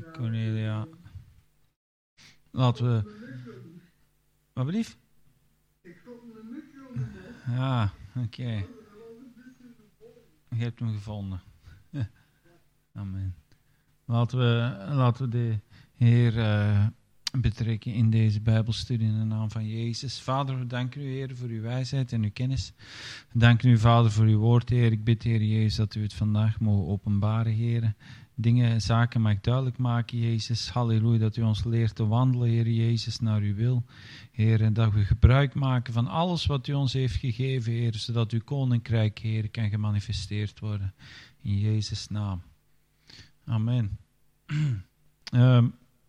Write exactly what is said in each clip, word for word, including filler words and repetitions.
Cornelia. Laten we... Wat blieft? Ja, oké. Okay. Je hebt hem gevonden. Amen. Laten we, laten we de Heer uh, betrekken in deze Bijbelstudie in de naam van Jezus. Vader, we danken u, Heer, voor uw wijsheid en uw kennis. We danken u, Vader, voor uw woord, Heer. Ik bid, Heer Jezus, dat u het vandaag mogen openbaren, Heer. Dingen, zaken mag duidelijk maken, Jezus. Halleluja, dat u ons leert te wandelen, Heer Jezus, naar uw wil. Heer, en dat we gebruik maken van alles wat u ons heeft gegeven, Heer, zodat uw koninkrijk, Heer, kan gemanifesteerd worden. In Jezus' naam. Amen. um,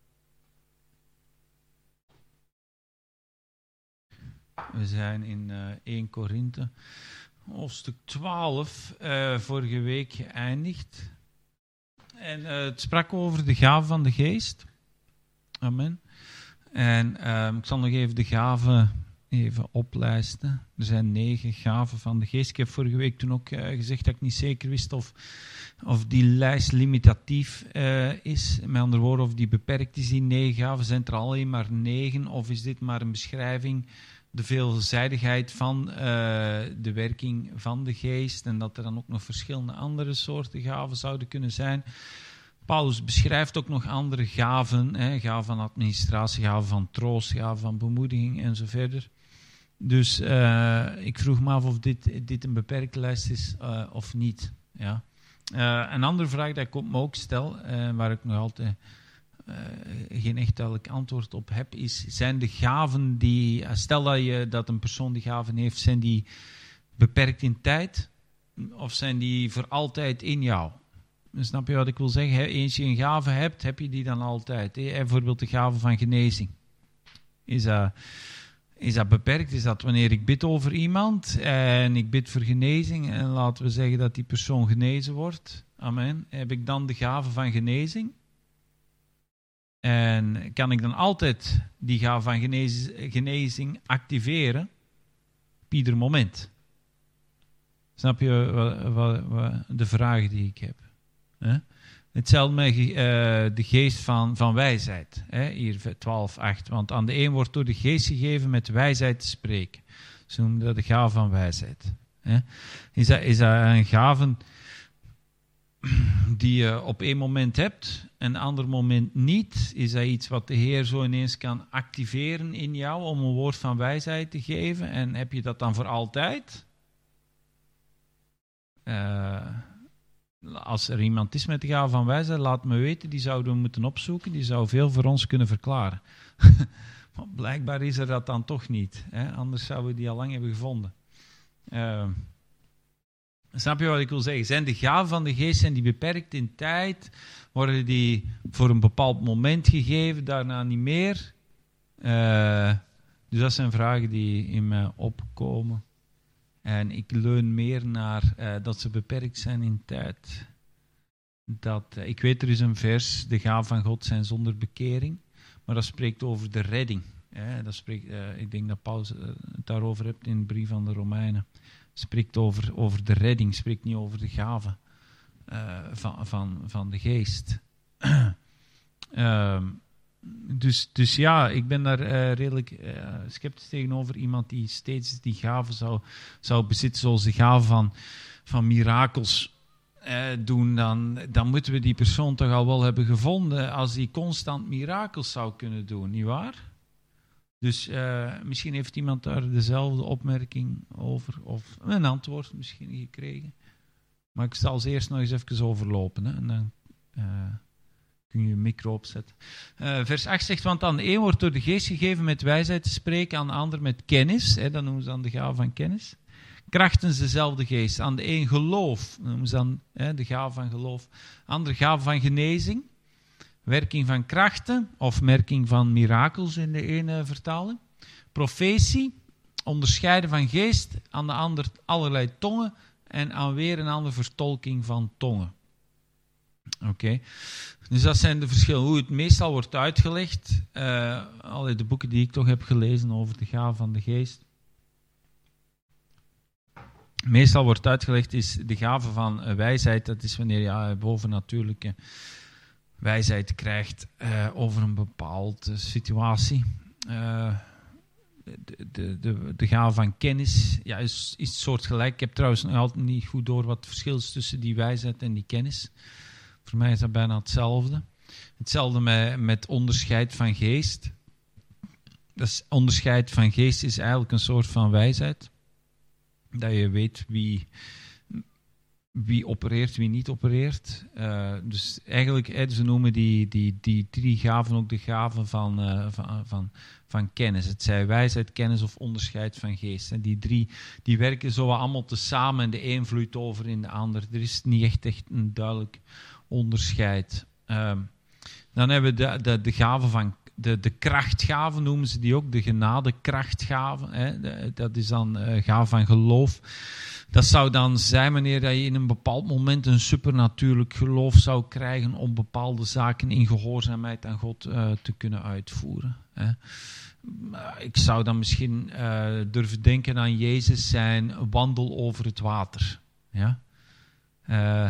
we zijn in uh, eerste Korinthe, hoofdstuk twaalf, uh, vorige week geëindigd. En uh, het sprak over de gave van de geest. Amen. En um, ik zal nog even de gaven even oplijsten. Er zijn negen gaven van de geest. Ik heb vorige week toen ook uh, gezegd dat ik niet zeker wist of, of die lijst limitatief uh, is. Met andere woorden, of die beperkt is, die negen gaven. Zijn er alleen maar negen? Of is dit maar een beschrijving, de veelzijdigheid van uh, de werking van de geest? En dat er dan ook nog verschillende andere soorten gaven zouden kunnen zijn. Paulus beschrijft ook nog andere gaven, hè, gaven van administratie, gaven van troost, gaven van bemoediging en zo verder. Dus uh, ik vroeg me af of dit, dit een beperkte lijst is uh, of niet. Ja. Uh, een andere vraag die ik me ook stel, uh, waar ik nog altijd uh, geen echt duidelijk antwoord op heb, is: zijn de gaven die, uh, stel dat, je, dat een persoon die gaven heeft, zijn die beperkt in tijd of zijn die voor altijd in jou? Snap je wat ik wil zeggen? Eens je een gave hebt, heb je die dan altijd. Bijvoorbeeld de gave van genezing. Is dat, is dat beperkt? Is dat wanneer ik bid over iemand en ik bid voor genezing en laten we zeggen dat die persoon genezen wordt? Amen. Heb ik dan de gave van genezing? En kan ik dan altijd die gave van genezing activeren op ieder moment? Snap je wat, wat, wat, de vraag die ik heb? He? Hetzelfde met uh, de geest van, van wijsheid. He? Hier twaalf acht. Want aan de een wordt door de geest gegeven met wijsheid te spreken. Ze noemen dat de gave van wijsheid. He? Is, dat, is dat een gave die je op één moment hebt, een ander moment niet? Is dat iets wat de Heer zo ineens kan activeren in jou om een woord van wijsheid te geven? En heb je dat dan voor altijd? Uh, Als er iemand is met de gave van wijsheid, laat me weten, die zouden we moeten opzoeken. Die zou veel voor ons kunnen verklaren. Maar blijkbaar is er dat dan toch niet. Hè? Anders zouden we die al lang hebben gevonden. Uh, snap je wat ik wil zeggen? Zijn de gaven van de geest zijn die beperkt in tijd? Worden die voor een bepaald moment gegeven, daarna niet meer? Uh, dus dat zijn vragen die in mij opkomen. En ik leun meer naar uh, dat ze beperkt zijn in tijd. Dat, uh, ik weet, er is een vers, de gaven van God zijn zonder bekering. Maar dat spreekt over de redding. Hè? Dat spreekt, uh, ik denk dat Paulus uh, het daarover hebt in de brief van de Romeinen. Spreekt over, over de redding, spreekt niet over de gaven uh, van, van, van de geest. uh, Dus, dus ja, ik ben daar uh, redelijk uh, sceptisch tegenover. Iemand die steeds die gaven zou, zou bezitten, zoals de gave van, van mirakels uh, doen, dan, dan moeten we die persoon toch al wel hebben gevonden als die constant mirakels zou kunnen doen, nietwaar? Dus uh, misschien heeft iemand daar dezelfde opmerking over, of een antwoord misschien gekregen. Maar ik zal ze eerst nog eens even overlopen, hè, en dan... Uh, kun je je micro opzetten. Uh, vers acht zegt, want aan de een wordt door de geest gegeven met wijsheid te spreken, aan de ander met kennis. Hè, dat noemen ze dan de gave van kennis. Krachtens dezelfde geest. Aan de een geloof, dat noemen ze dan hè, de gave van geloof. Andere gave van genezing. Werking van krachten, of merking van mirakels in de ene vertaling. Profetie, onderscheiden van geest. Aan de ander allerlei tongen. En aan weer een andere vertolking van tongen. Oké, okay. Dus dat zijn de verschillen. Hoe het meestal wordt uitgelegd, uh, alle de boeken die ik toch heb gelezen over de gave van de geest. Meestal wordt uitgelegd is de gave van wijsheid, dat is wanneer je ja, bovennatuurlijke wijsheid krijgt uh, over een bepaalde situatie. Uh, de, de, de, de gave van kennis ja, is, is soortgelijk. Ik heb trouwens nog altijd niet goed door wat het verschil is tussen die wijsheid en die kennis. Voor mij is dat bijna hetzelfde. Hetzelfde met, met onderscheid van geest. Dat is, onderscheid van geest is eigenlijk een soort van wijsheid. Dat je weet wie, wie opereert, wie niet opereert. Uh, dus eigenlijk, eh, ze noemen die, die, die drie gaven ook de gaven van, uh, van, van, van kennis. Het zij wijsheid, kennis of onderscheid van geest. En die drie die werken zo allemaal tezamen en de een vloeit over in de ander. Er is niet echt, echt een duidelijk onderscheid. Uh, dan hebben we de, de, de gaven van De, de krachtgaven noemen ze die ook, de genadekrachtgaven. Hè. De, dat is dan uh, gave van geloof. Dat zou dan zijn wanneer je in een bepaald moment een supernatuurlijk geloof zou krijgen om bepaalde zaken in gehoorzaamheid aan God uh, te kunnen uitvoeren. Hè. Ik zou dan misschien uh, durven denken aan Jezus zijn wandel over het water. Ja? Uh,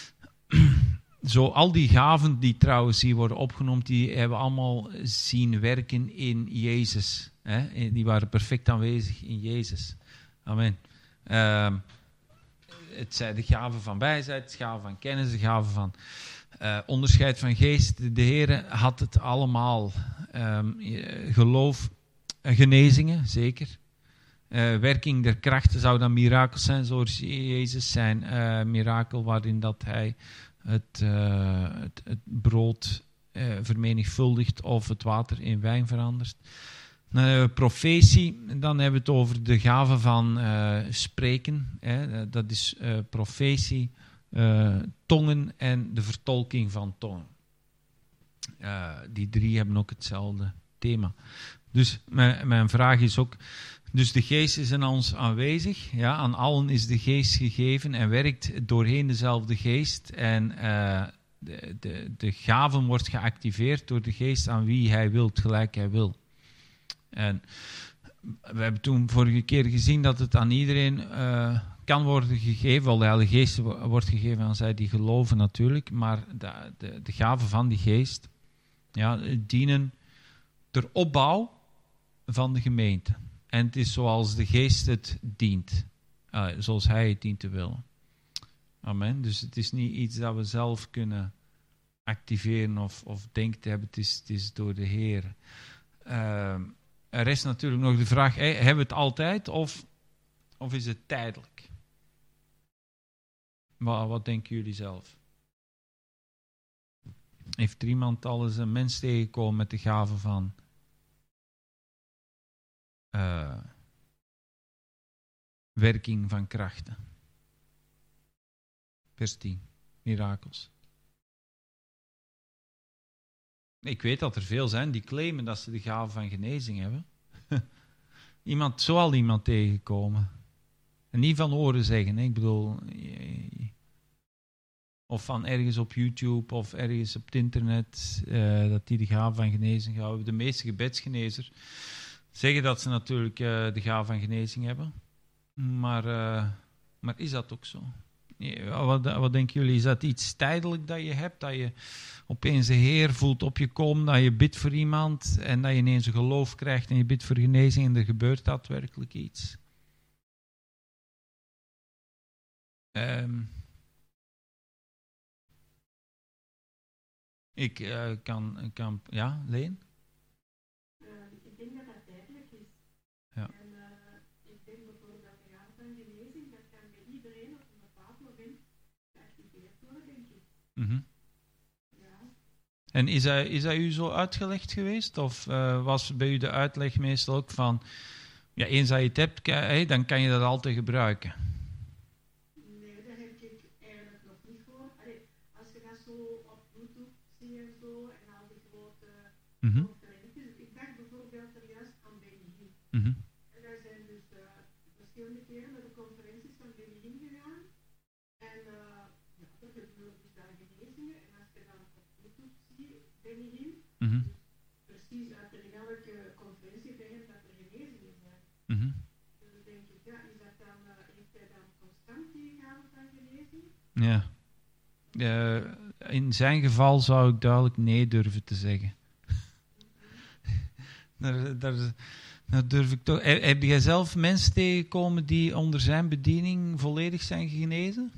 Zo, al die gaven die trouwens hier worden opgenoemd, die hebben allemaal zien werken in Jezus. Hè? Die waren perfect aanwezig in Jezus. Amen. Uh, het zijn de gaven van wijsheid, de gaven van kennis, de gaven van uh, onderscheid van geest. De Heer had het allemaal. Um, geloof, genezingen, zeker. Uh, werking der krachten zou dan mirakels zijn, zoals Jezus zijn uh, mirakel waarin dat hij Het, uh, het, het brood uh, vermenigvuldigt of het water in wijn verandert. Dan hebben we profetie, dan hebben we het over de gave van uh, spreken. Hè. Dat is uh, profetie, uh, tongen en de vertolking van tongen. Uh, die drie hebben ook hetzelfde thema. Dus mijn, mijn vraag is ook, dus de geest is in ons aanwezig, ja, aan allen is de geest gegeven en werkt doorheen dezelfde geest. En uh, de, de, de gaven wordt geactiveerd door de geest aan wie hij wil, gelijk hij wil. En we hebben toen vorige keer gezien dat het aan iedereen uh, kan worden gegeven, wel de Heilige Geest wordt gegeven aan zij die geloven natuurlijk, maar de, de, de gaven van die geest ja, dienen ter opbouw van de gemeente. En het is zoals de geest het dient. Uh, zoals hij het dient te willen. Amen. Dus het is niet iets dat we zelf kunnen activeren of, of denken te hebben. Het is, het is door de Heer. Uh, er is natuurlijk nog de vraag, hey, hebben we het altijd of, of is het tijdelijk? Wat, wat denken jullie zelf? Heeft er iemand al eens een mens tegengekomen met de gave van Uh, werking van krachten? Vers tien, mirakels. Ik weet dat er veel zijn die claimen dat ze de gave van genezing hebben. Iemand, zo al iemand tegenkomen. En niet van horen zeggen, hè. Ik bedoel, of van ergens op YouTube of ergens op het internet, uh, dat die de gave van genezing houden. De meeste gebedsgenezers zeggen dat ze natuurlijk uh, de gave van genezing hebben. Maar, uh, maar is dat ook zo? Ja, wat, wat denken jullie? Is dat iets tijdelijk dat je hebt? Dat je opeens de Heer voelt op je komen, dat je bidt voor iemand en dat je ineens een geloof krijgt en je bidt voor genezing en er gebeurt daadwerkelijk iets? Um, ik uh, kan, kan... Ja, Leen? Ik denk dat dat tijdelijk is. Ja. En uh, ik denk bijvoorbeeld dat de gave van genezing, dat kan bij iedereen op een bepaald moment geactiveerd worden, denk ik. Mm-hmm. Ja. En is dat, is dat u zo uitgelegd geweest? Of uh, was bij u de uitleg meestal ook van, ja, eens dat je het hebt, kan, hey, dan kan je dat altijd gebruiken? Nee, daar heb ik eigenlijk nog niet voor. Allee, als je dat zo op YouTube ziet en zo, en al die grote... Mm-hmm. Mm-hmm. En wij zijn dus uh, verschillende keren naar de conferenties van Benny gegaan. En uh, ja, er gebeuren dus daar genezingen. En als je dan op YouTube ziet, Benny, Mm-hmm. dus precies uit elke conferentie zeggen dat er genezingen zijn. Mm-hmm. Dus dan denk ik, ja, is dat dan, uh, heeft hij dan constant die gave van genezing? Ja. Uh, in zijn geval zou ik duidelijk nee durven te zeggen. daar, daar, daar durf ik toch. Heb jij zelf mensen tegengekomen die onder zijn bediening volledig zijn genezen?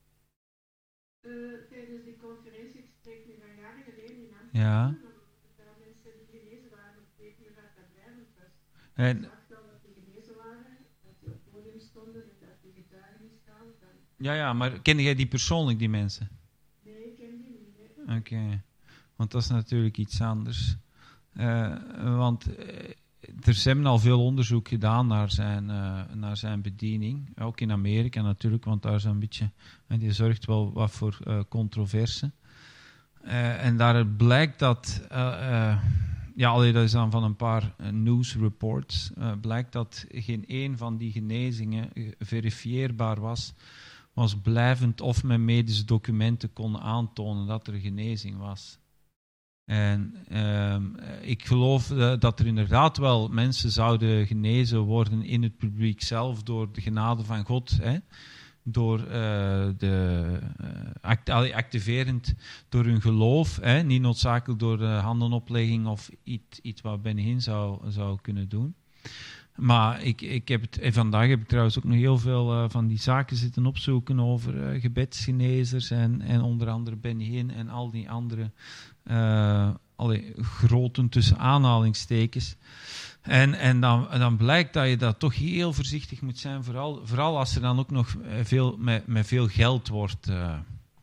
Uh, tijdens die conferentie, ik spreek nu van jaren geleden in Amsterdam, Ja. dat er mensen die genezen waren, ik weet niet of dat blijvend was. En, Ik zag wel dat die genezen waren, dat die op het podium stonden en dat die getuigenis gaven van... ja, ja, maar ken jij die persoonlijk, die mensen? Nee, ik ken die niet. Hè. Oké, okay. Want dat is natuurlijk iets anders. Uh, want uh, er zijn al veel onderzoek gedaan naar zijn, uh, naar zijn bediening. Ook in Amerika natuurlijk, want daar is een beetje... En die zorgt wel wat voor uh, controverse. Uh, en daar blijkt dat... Uh, uh, ja, allee, dat is dan van een paar uh, news reports. Uh, blijkt dat geen één van die genezingen uh, verifieerbaar was... was blijvend of met medische documenten kon aantonen dat er genezing was. En uh, ik geloof uh, dat er inderdaad wel mensen zouden genezen worden in het publiek zelf door de genade van God, hè? Door uh, de uh, act- activerend door hun geloof, hè? Niet noodzakelijk door de handenoplegging of iets, iets wat Benny zou, zou kunnen doen. Maar ik, ik heb het, en vandaag heb ik trouwens ook nog heel veel uh, van die zaken zitten opzoeken over uh, gebedsgenezers en, en onder andere Benny Hinn en al die andere uh, allee, groten tussen aanhalingstekens. En, en dan, dan blijkt dat je dat toch heel voorzichtig moet zijn, vooral, vooral als er dan ook nog veel, met, met veel geld wordt, uh,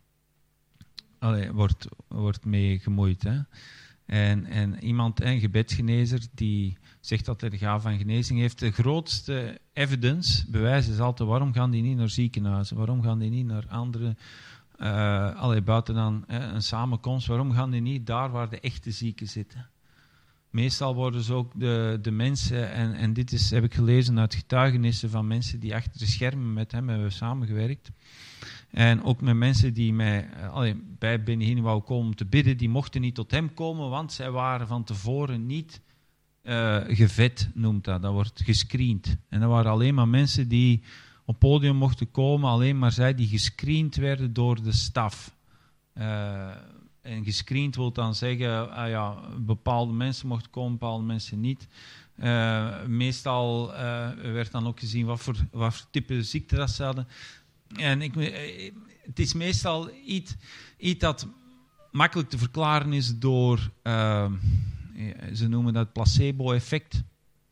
allee, wordt, wordt mee gemoeid. Hè. En, en iemand, een gebedsgenezer, die zegt dat hij de gave van genezing heeft. De grootste evidence, bewijs is altijd, waarom gaan die niet naar ziekenhuizen? Waarom gaan die niet naar andere, uh, allee, buiten dan eh, een samenkomst, waarom gaan die niet daar waar de echte zieken zitten? Meestal worden ze ook de, de mensen, en, en dit is, heb ik gelezen uit getuigenissen van mensen die achter de schermen met hem hebben samengewerkt. En ook met mensen die mij, allee, bij Benny Hinn wou komen om te bidden, die mochten niet tot hem komen, want zij waren van tevoren niet uh, gevet, noemt dat. Dat wordt gescreend. En dat waren alleen maar mensen die op podium mochten komen, alleen maar zij die gescreend werden door de staf. Uh, en gescreend wil dan zeggen, uh, ja, bepaalde mensen mochten komen, bepaalde mensen niet. Uh, meestal uh, werd dan ook gezien wat voor, wat voor type ziekte dat ze hadden. En ik, het is meestal iets, iets dat makkelijk te verklaren is door, uh, ze noemen dat placebo-effect,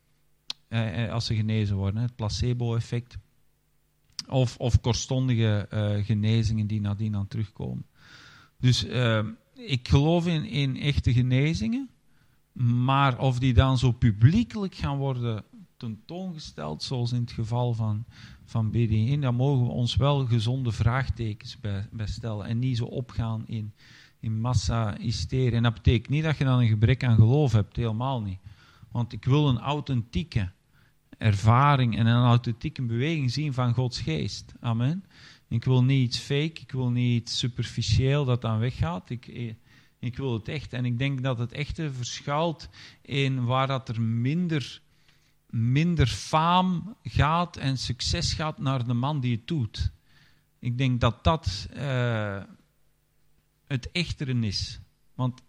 uh, als ze genezen worden, het placebo-effect. Of, of kortstondige uh, genezingen die nadien aan terugkomen. Dus uh, ik geloof in, in echte genezingen, maar of die dan zo publiekelijk gaan worden tentoongesteld, zoals in het geval van, van B D N, daar mogen we ons wel gezonde vraagtekens bij, bij stellen en niet zo opgaan in, in massa-hysterie. En dat betekent niet dat je dan een gebrek aan geloof hebt, helemaal niet. Want ik wil een authentieke ervaring en een authentieke beweging zien van Gods geest. Amen. Ik wil niet iets fake, ik wil niet iets superficieel dat dan weggaat. Ik, ik wil het echt. En ik denk dat het echte verschuilt in waar dat er minder, minder faam gaat en succes gaat naar de man die het doet. Ik denk dat dat uh, het echteren is. Want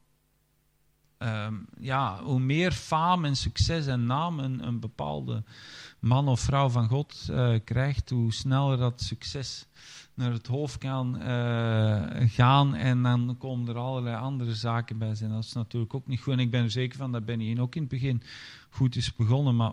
uh, ja, hoe meer faam en succes en naam een, een bepaalde man of vrouw van God uh, krijgt, hoe sneller dat succes naar het hoofd kan uh, gaan en dan komen er allerlei andere zaken bij zijn. Dat is natuurlijk ook niet goed en ik ben er zeker van dat Benny Hinn ook in het begin goed is begonnen, maar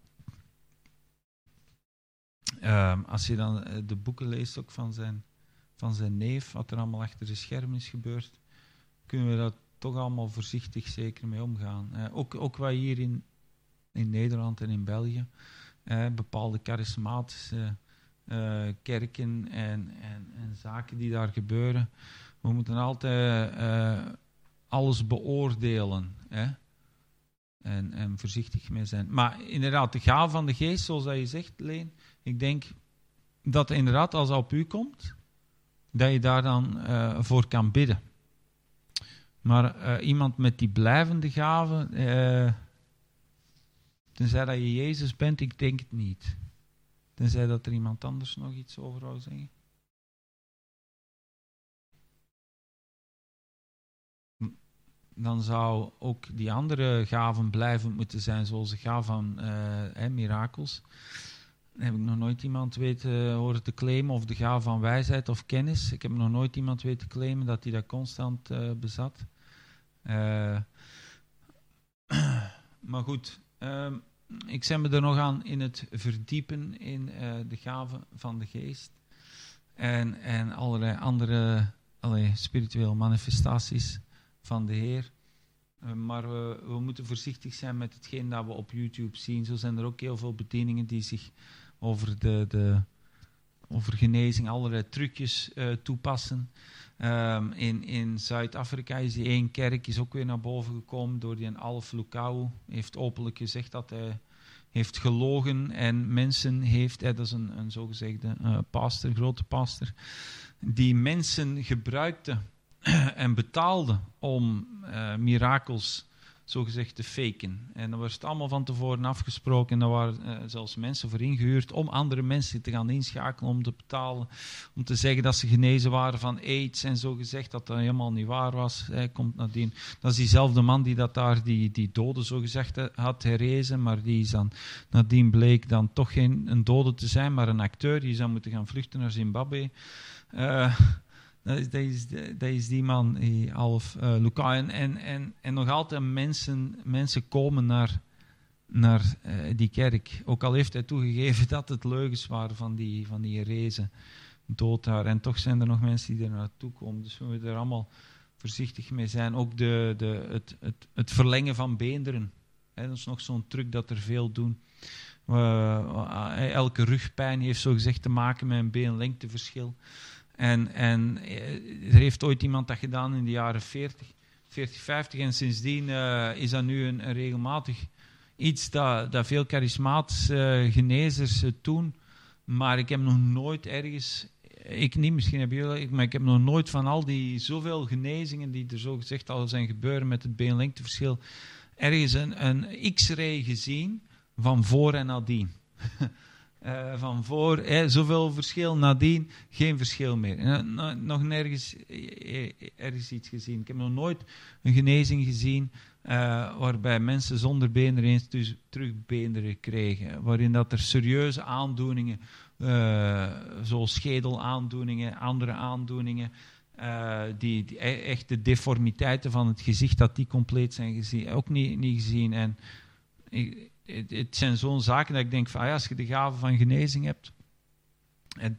uh, als je dan uh, de boeken leest ook van zijn, van zijn neef, wat er allemaal achter de schermen is gebeurd, kunnen we daar toch allemaal voorzichtig zeker mee omgaan. Uh, ook, ook wat hier in, in Nederland en in België, uh, bepaalde charismatische Uh, kerken en, en, en zaken die daar gebeuren. We moeten altijd uh, alles beoordelen. Hè? En, en voorzichtig mee zijn. Maar inderdaad, de gave van de geest, zoals dat je zegt, Leen, ik denk dat inderdaad als dat op u komt, dat je daar dan uh, voor kan bidden. Maar uh, iemand met die blijvende gave, uh, tenzij dat je Jezus bent, ik denk het niet. Tenzij dat er iemand anders nog iets over wou zeggen. dan zou ook die andere gaven blijvend moeten zijn, zoals de gave van uh, eh, mirakels. Dan heb ik nog nooit iemand weten horen te claimen, of de gave van wijsheid of kennis. Ik heb nog nooit iemand weten claimen dat hij dat constant uh, bezat. Uh, maar goed, uh, ik zet me er nog aan in het verdiepen in uh, de gaven van de geest. En, en allerlei andere allerlei spirituele manifestaties van de Heer. Uh, maar we, we moeten voorzichtig zijn met hetgeen dat we op YouTube zien. Zo zijn er ook heel veel bedieningen die zich over, de, de, over genezing allerlei trucjes uh, toepassen. Um, in, in Zuid-Afrika is die één kerk is ook weer naar boven gekomen door die Alf Lukau. Heeft openlijk gezegd dat hij heeft gelogen en mensen heeft, hè, dat is een, een zogezegde uh, pastor, grote pastor, die mensen gebruikte en betaalde om uh, mirakels zogezegd te faken. En dan was het allemaal van tevoren afgesproken. En daar waren uh, zelfs mensen voor ingehuurd om andere mensen te gaan inschakelen, om te betalen, om te zeggen dat ze genezen waren van AIDS en zogezegd dat dat helemaal niet waar was. Hij komt nadien. Dat is diezelfde man die dat daar die, die dode zogezegd had herrezen, maar die is dan nadien bleek dan toch geen een dode te zijn, maar een acteur die zou moeten gaan vluchten naar Zimbabwe. Uh, Dat is, dat, is, dat is die man, die Alf uh, Lukau. En, en, en, en nog altijd mensen, mensen komen naar, naar uh, die kerk. Ook al heeft hij toegegeven dat het leugens waren van die, van die herrezen dood daar. En toch zijn er nog mensen die er naartoe komen. Dus we moeten er allemaal voorzichtig mee zijn. Ook de, de, het, het, het verlengen van beenderen. Hè, dat is nog zo'n truc dat er veel doen. Uh, elke rugpijn heeft zogezegd te maken met een beenlengteverschil. En, en er heeft ooit iemand dat gedaan in de jaren veertig, vijftig. En sindsdien uh, is dat nu een, een regelmatig iets dat, dat veel charismatische uh, genezers uh, doen. Maar ik heb nog nooit ergens, ik niet, misschien hebben jullie, maar ik heb nog nooit van al die zoveel genezingen die er zo gezegd al zijn gebeuren met het beenlengteverschil, ergens een, een x-ray gezien van voor en nadien. Uh, van voor, eh, zoveel verschil, nadien geen verschil meer. Uh, nog nergens uh, ergens iets gezien. Ik heb nog nooit een genezing gezien uh, waarbij mensen zonder beenderen eens dus terug beenderen kregen. Waarin dat er serieuze aandoeningen, uh, zoals schedelaandoeningen, andere aandoeningen, uh, die, die echt de deformiteiten van het gezicht, dat die compleet zijn gezien. Ook niet, niet gezien. En ik, Het, het zijn zo'n zaken dat ik denk van, ah ja, als je de gave van genezing hebt, en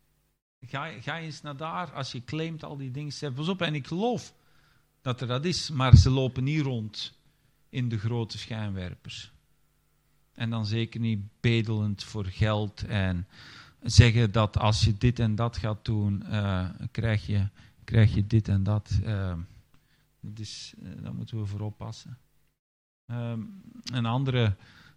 ga, ga eens naar daar, als je claimt al die dingen, pas op, en ik geloof dat er dat is, maar ze lopen niet rond in de grote schijnwerpers. En dan zeker niet bedelend voor geld en zeggen dat als je dit en dat gaat doen, uh, krijg, je, krijg je dit en dat. Uh, dus uh, daar moeten we voor oppassen. Um, een andere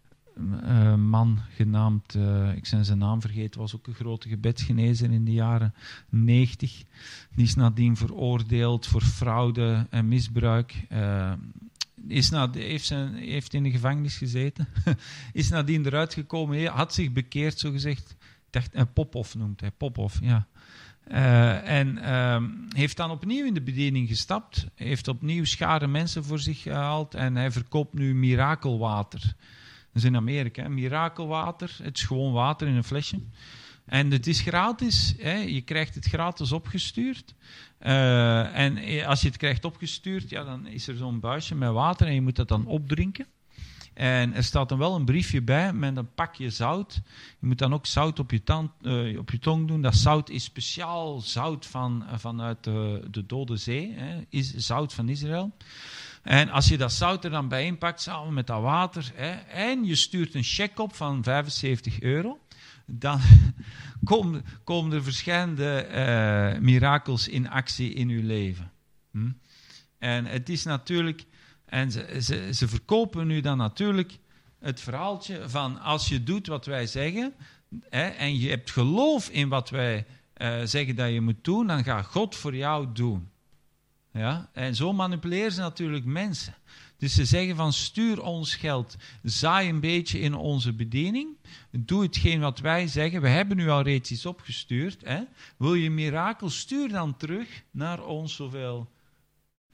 uh, man genaamd, uh, ik ben zijn naam vergeten, was ook een grote gebedsgenezer in de jaren negentig. Die is nadien veroordeeld voor fraude en misbruik. Uh, is na, heeft, zijn, heeft in de gevangenis gezeten. Is nadien eruit gekomen, had zich bekeerd, zogezegd. Ik dacht, uh, Popov noemt hij, Popov, ja. Uh, en uh, heeft dan opnieuw in de bediening gestapt, heeft opnieuw schare mensen voor zich gehaald en hij verkoopt nu mirakelwater. Dat is in Amerika, hè? Mirakelwater, het is gewoon water in een flesje. En het is gratis, hè? Je krijgt het gratis opgestuurd. Uh, en als je het krijgt opgestuurd, ja, dan is er zo'n buisje met water en je moet dat dan opdrinken. En er staat dan wel een briefje bij met een pakje zout. Je moet dan ook zout op je, tand, uh, op je tong doen. Dat zout is speciaal zout van, uh, vanuit de, de Dode Zee. Hè. Is zout van Israël. En als je dat zout er dan bij inpakt, samen met dat water, hè, en je stuurt een cheque op van vijfenzeventig euro, dan komen, komen er verschillende uh, mirakels in actie in uw leven. Hm? En het is natuurlijk... En ze, ze, ze verkopen nu dan natuurlijk het verhaaltje van als je doet wat wij zeggen, hè, en je hebt geloof in wat wij uh, zeggen dat je moet doen, dan gaat God voor jou doen. Ja? En zo manipuleren ze natuurlijk mensen. Dus ze zeggen van stuur ons geld, zaai een beetje in onze bediening, doe hetgeen wat wij zeggen. We hebben nu al reeds iets opgestuurd. Hè? Wil je mirakel, stuur dan terug naar ons zoveel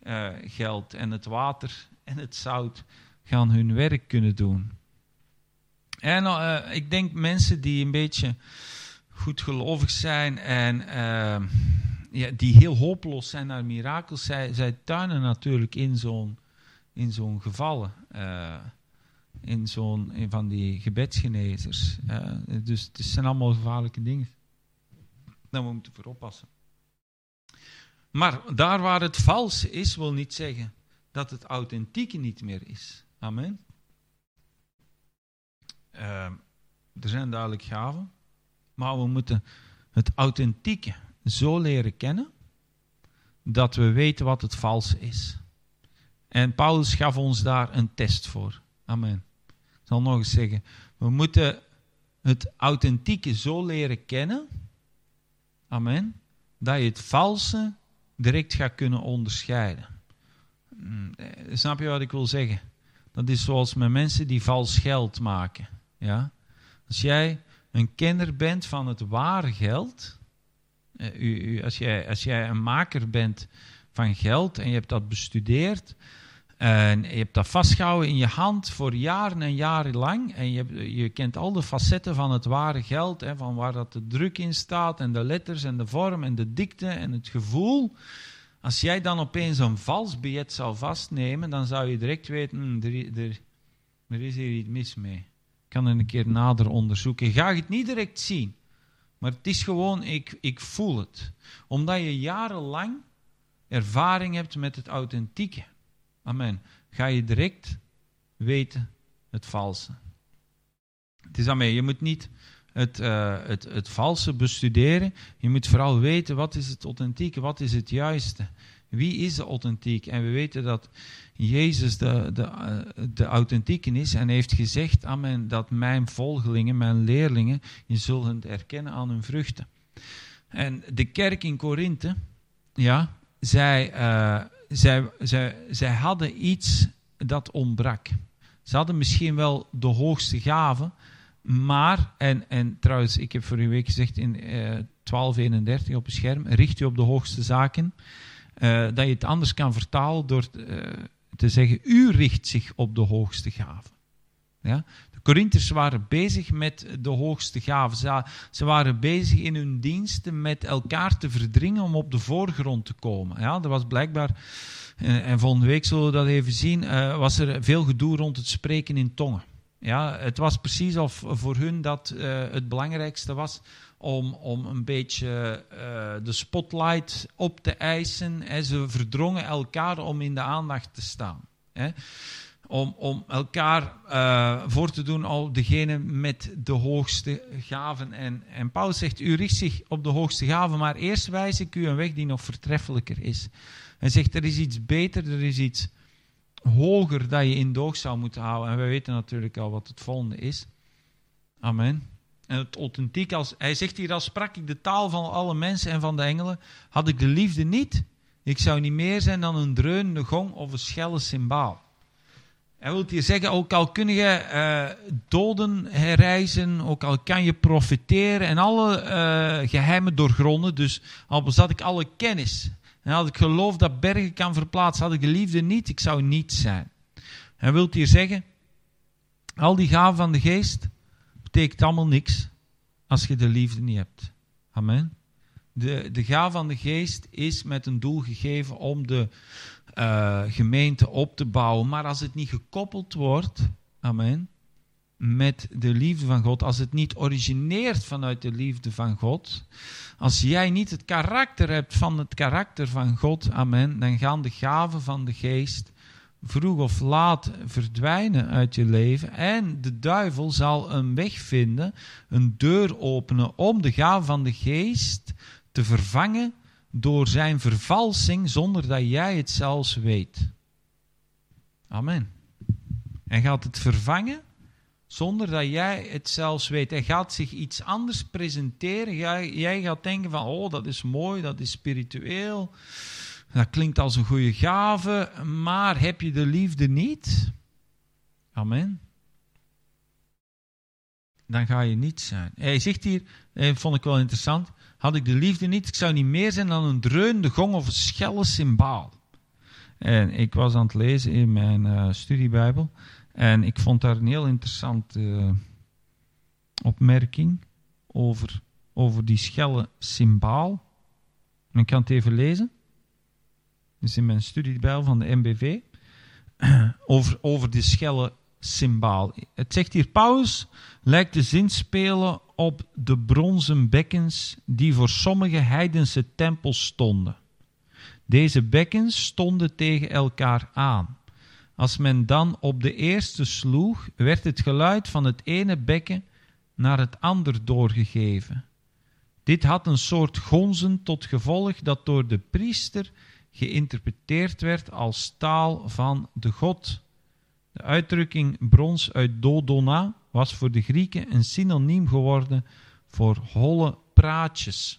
uh, geld en het water en het zout gaan hun werk kunnen doen. En uh, ik denk mensen die een beetje goedgelovig zijn en uh, ja, die heel hopeloos zijn naar mirakels, zij, zij tuinen natuurlijk in zo'n, in zo'n gevallen. Uh, in zo'n in van die gebedsgenezers. Uh, dus het zijn allemaal gevaarlijke dingen. Daar we moeten voor oppassen. Maar daar waar het vals is, wil niet zeggen dat het authentieke niet meer is. Amen. Uh, er zijn duidelijk gaven, maar we moeten het authentieke zo leren kennen dat we weten wat het vals is. En Paulus gaf ons daar een test voor. Amen. Ik zal nog eens zeggen, we moeten het authentieke zo leren kennen, amen, dat je het valse direct gaat kunnen onderscheiden. Snap je wat ik wil zeggen? Dat is zoals met mensen die vals geld maken. Ja? Als jij een kenner bent van het ware geld, uh, u, u, als, jij, als jij een maker bent van geld en je hebt dat bestudeerd en je hebt dat vastgehouden in je hand voor jaren en jaren lang en je, je kent al de facetten van het ware geld, hè, van waar dat de druk in staat en de letters en de vorm en de dikte en het gevoel. Als jij dan opeens een vals biljet zou vastnemen, dan zou je direct weten, hmm, er, er, er is hier iets mis mee. Ik kan het een keer nader onderzoeken. Je gaat het niet direct zien, maar het is gewoon, ik, ik voel het. Omdat je jarenlang ervaring hebt met het authentieke. Amen. Ga je direct weten het valse. Het is daarmee, je moet niet het, uh, het, het valse bestuderen. Je moet vooral weten, wat is het authentieke, wat is het juiste. Wie is de authentiek? En we weten dat Jezus de, de, uh, de authentieke is en heeft gezegd, amen, dat mijn volgelingen, mijn leerlingen, je zult het herkennen aan hun vruchten. En de kerk in Korinthe, ja, zij, uh, zij, zij, zij hadden iets dat ontbrak. Ze hadden misschien wel de hoogste gave, maar, en, en trouwens, ik heb voor u week gezegd in uh, twaalf eenendertig op het scherm, richt u op de hoogste zaken. Uh, dat je het anders kan vertalen door uh, te zeggen, u richt zich op de hoogste gave. Ja? De Korinthers waren bezig met de hoogste gave. Ze, ze waren bezig in hun diensten met elkaar te verdringen om op de voorgrond te komen. Ja, er was blijkbaar, uh, en volgende week zullen we dat even zien, uh, was er veel gedoe rond het spreken in tongen. Ja, het was precies of voor hun dat uh, het belangrijkste was om, om een beetje uh, de spotlight op te eisen. Hè. Ze verdrongen elkaar om in de aandacht te staan. Hè. Om, om elkaar uh, voor te doen als degene met de hoogste gaven. En, en Paulus zegt, u richt zich op de hoogste gaven, maar eerst wijs ik u een weg die nog voortreffelijker is. Hij zegt, er is iets beter, er is iets hoger dat je in doog zou moeten houden. En wij weten natuurlijk al wat het volgende is. Amen. En het authentiek, als, hij zegt hier, als sprak ik de taal van alle mensen en van de engelen, had ik de liefde niet, ik zou niet meer zijn dan een dreunende gong of een schelle cymbaal. Hij wil hier zeggen, ook al kun je uh, doden herrijzen, ook al kan je profiteren en alle uh, geheimen doorgronden, dus al bezat ik alle kennis en had ik geloof dat bergen kan verplaatsen, had ik de liefde niet, ik zou niet zijn. Hij wil hier zeggen, al die gaven van de geest betekent allemaal niks als je de liefde niet hebt. Amen. De, de gave van de geest is met een doel gegeven om de uh, gemeente op te bouwen. Maar als het niet gekoppeld wordt, amen, met de liefde van God, als het niet origineert vanuit de liefde van God, als jij niet het karakter hebt van het karakter van God, amen, dan gaan de gaven van de geest vroeg of laat verdwijnen uit je leven en de duivel zal een weg vinden, een deur openen om de gave van de geest te vervangen door zijn vervalsing zonder dat jij het zelfs weet. Amen. Hij gaat het vervangen zonder dat jij het zelfs weet. Hij gaat zich iets anders presenteren. Jij, jij gaat denken van, oh, dat is mooi, dat is spiritueel. Dat klinkt als een goede gave, maar heb je de liefde niet? Amen. Dan ga je niet zijn. Hij zegt hier, dat vond ik wel interessant, had ik de liefde niet, ik zou niet meer zijn dan een dreunende gong of een schelle cymbaal. En ik was aan het lezen in mijn uh, studiebijbel. En ik vond daar een heel interessante uh, opmerking over, over die schelle cymbaal. En ik kan het even lezen. Dat is in mijn studiebijbel van de M B V. over, over die schelle cymbaal. Het zegt hier, Paulus lijkt te zinspelen op de bronzen bekkens die voor sommige heidense tempels stonden. Deze bekkens stonden tegen elkaar aan. Als men dan op de eerste sloeg, werd het geluid van het ene bekken naar het ander doorgegeven. Dit had een soort gonzen tot gevolg dat door de priester geïnterpreteerd werd als taal van de God. De uitdrukking brons uit Dodona was voor de Grieken een synoniem geworden voor holle praatjes.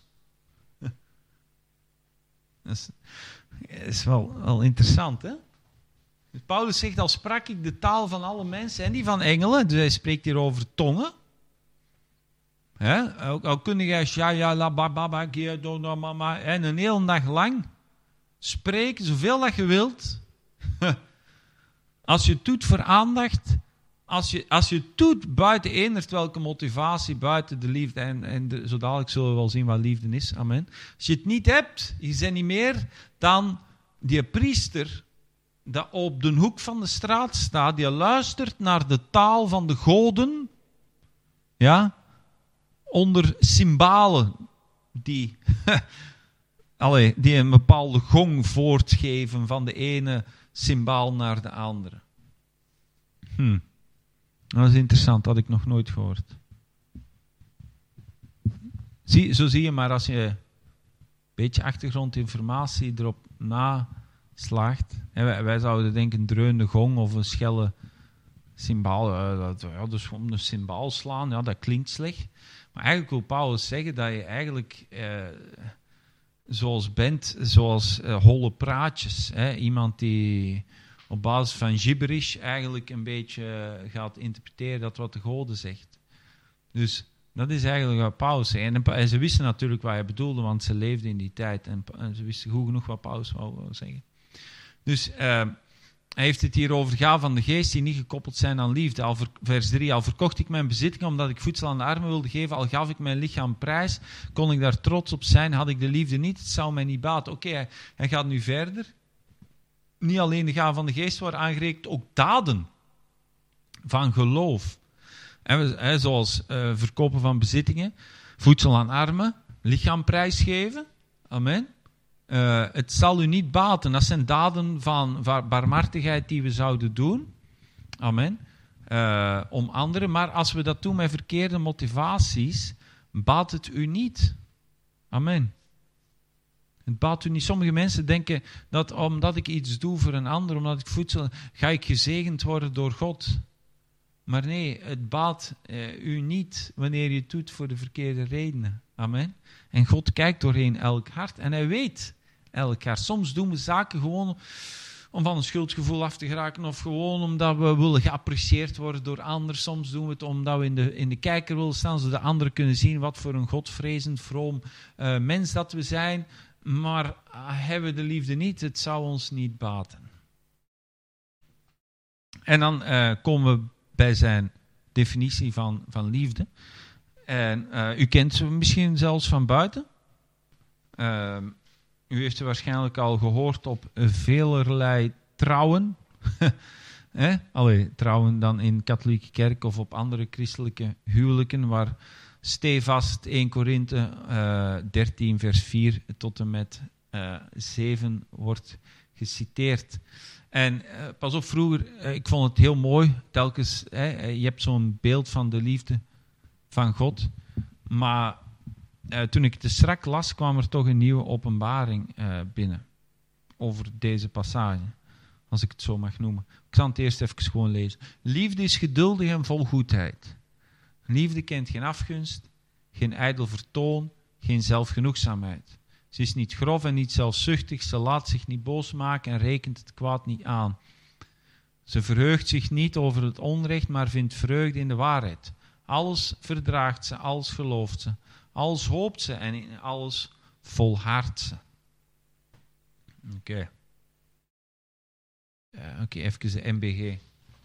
Dat is, is wel, wel interessant, hè? Paulus zegt, al sprak ik de taal van alle mensen en die van engelen, dus hij spreekt hier over tongen. He? Al, al kun je ja, ja, la, ba, ba, ba, gia, do, no, mama, en een hele dag lang spreken, zoveel dat je wilt. Als je het doet voor aandacht, als je, als je het doet buiten eenderd welke motivatie, buiten de liefde, en, en de, zo dadelijk zullen we wel zien wat liefde is, amen. Als je het niet hebt, je bent niet meer dan die priester dat op de hoek van de straat staat, die luistert naar de taal van de goden, ja, onder cymbalen die, allee, die een bepaalde gong voortgeven van de ene cymbaal naar de andere. Hm. Dat is interessant, dat had ik nog nooit gehoord. Zie, zo zie je maar als je een beetje achtergrondinformatie erop naslaagt. En wij, wij zouden denken een dreunende gong of een schelle cymbaal. Ja, dat, ja, dus om een cymbaal slaan, ja, dat klinkt slecht. Maar eigenlijk wil Paulus zeggen dat je eigenlijk eh, zoals bent, zoals eh, holle praatjes. Hè? Iemand die op basis van gibberish eigenlijk een beetje gaat interpreteren dat wat de goden zegt. Dus dat is eigenlijk wat Paulus zei. En, en ze wisten natuurlijk wat hij bedoelde, want ze leefden in die tijd. En, en ze wisten goed genoeg wat Paulus wou zeggen. Dus uh, hij heeft het hier over gaven van de geest die niet gekoppeld zijn aan liefde. Al ver, vers drie. Al verkocht ik mijn bezittingen omdat ik voedsel aan de armen wilde geven. Al gaf ik mijn lichaam prijs. Kon ik daar trots op zijn. Had ik de liefde niet, het zou mij niet baten. Oké, okay, hij, hij gaat nu verder. Niet alleen de gaven van de geest worden aangereikt, ook daden van geloof. En, he, zoals uh, verkopen van bezittingen, voedsel aan armen, lichaam prijsgeven. Amen. Uh, het zal u niet baten. Dat zijn daden van barmhartigheid die we zouden doen. Amen. Uh, om anderen. Maar als we dat doen met verkeerde motivaties, baat het u niet. Amen. Het baat u niet. Sommige mensen denken dat omdat ik iets doe voor een ander, omdat ik voedsel, ga ik gezegend worden door God. Maar nee, het baat uh, u niet wanneer je het doet voor de verkeerde redenen. Amen. En God kijkt doorheen elk hart en hij weet elk hart. Soms doen we zaken gewoon om van een schuldgevoel af te geraken of gewoon omdat we willen geapprecieerd worden door anderen. Soms doen we het omdat we in de, in de kijker willen staan, zodat de anderen kunnen zien wat voor een godvrezend, vroom uh, mens dat we zijn. Maar uh, hebben we de liefde niet, het zou ons niet baten. En dan uh, komen we bij zijn definitie van, van liefde. En uh, u kent ze misschien zelfs van buiten. Uh, u heeft ze waarschijnlijk al gehoord op velerlei trouwen. eh? Allee, trouwen dan in katholieke kerk of op andere christelijke huwelijken, waar stevast één Korinthe uh, dertien vers vier tot en met uh, zeven wordt geciteerd. En uh, pas op, vroeger, uh, ik vond het heel mooi, telkens, hè, je hebt zo'n beeld van de liefde van God, maar uh, toen ik het strak las, kwam er toch een nieuwe openbaring uh, binnen over deze passage, als ik het zo mag noemen. Ik zal het eerst even gewoon lezen. Liefde is geduldig en vol goedheid. Liefde kent geen afgunst, geen ijdel vertoon, geen zelfgenoegzaamheid. Ze is niet grof en niet zelfzuchtig, ze laat zich niet boos maken en rekent het kwaad niet aan. Ze verheugt zich niet over het onrecht, maar vindt vreugde in de waarheid. Alles verdraagt ze, alles gelooft ze, alles hoopt ze en in alles volhardt ze. Oké. Okay. Uh, Oké, okay, even de M B G.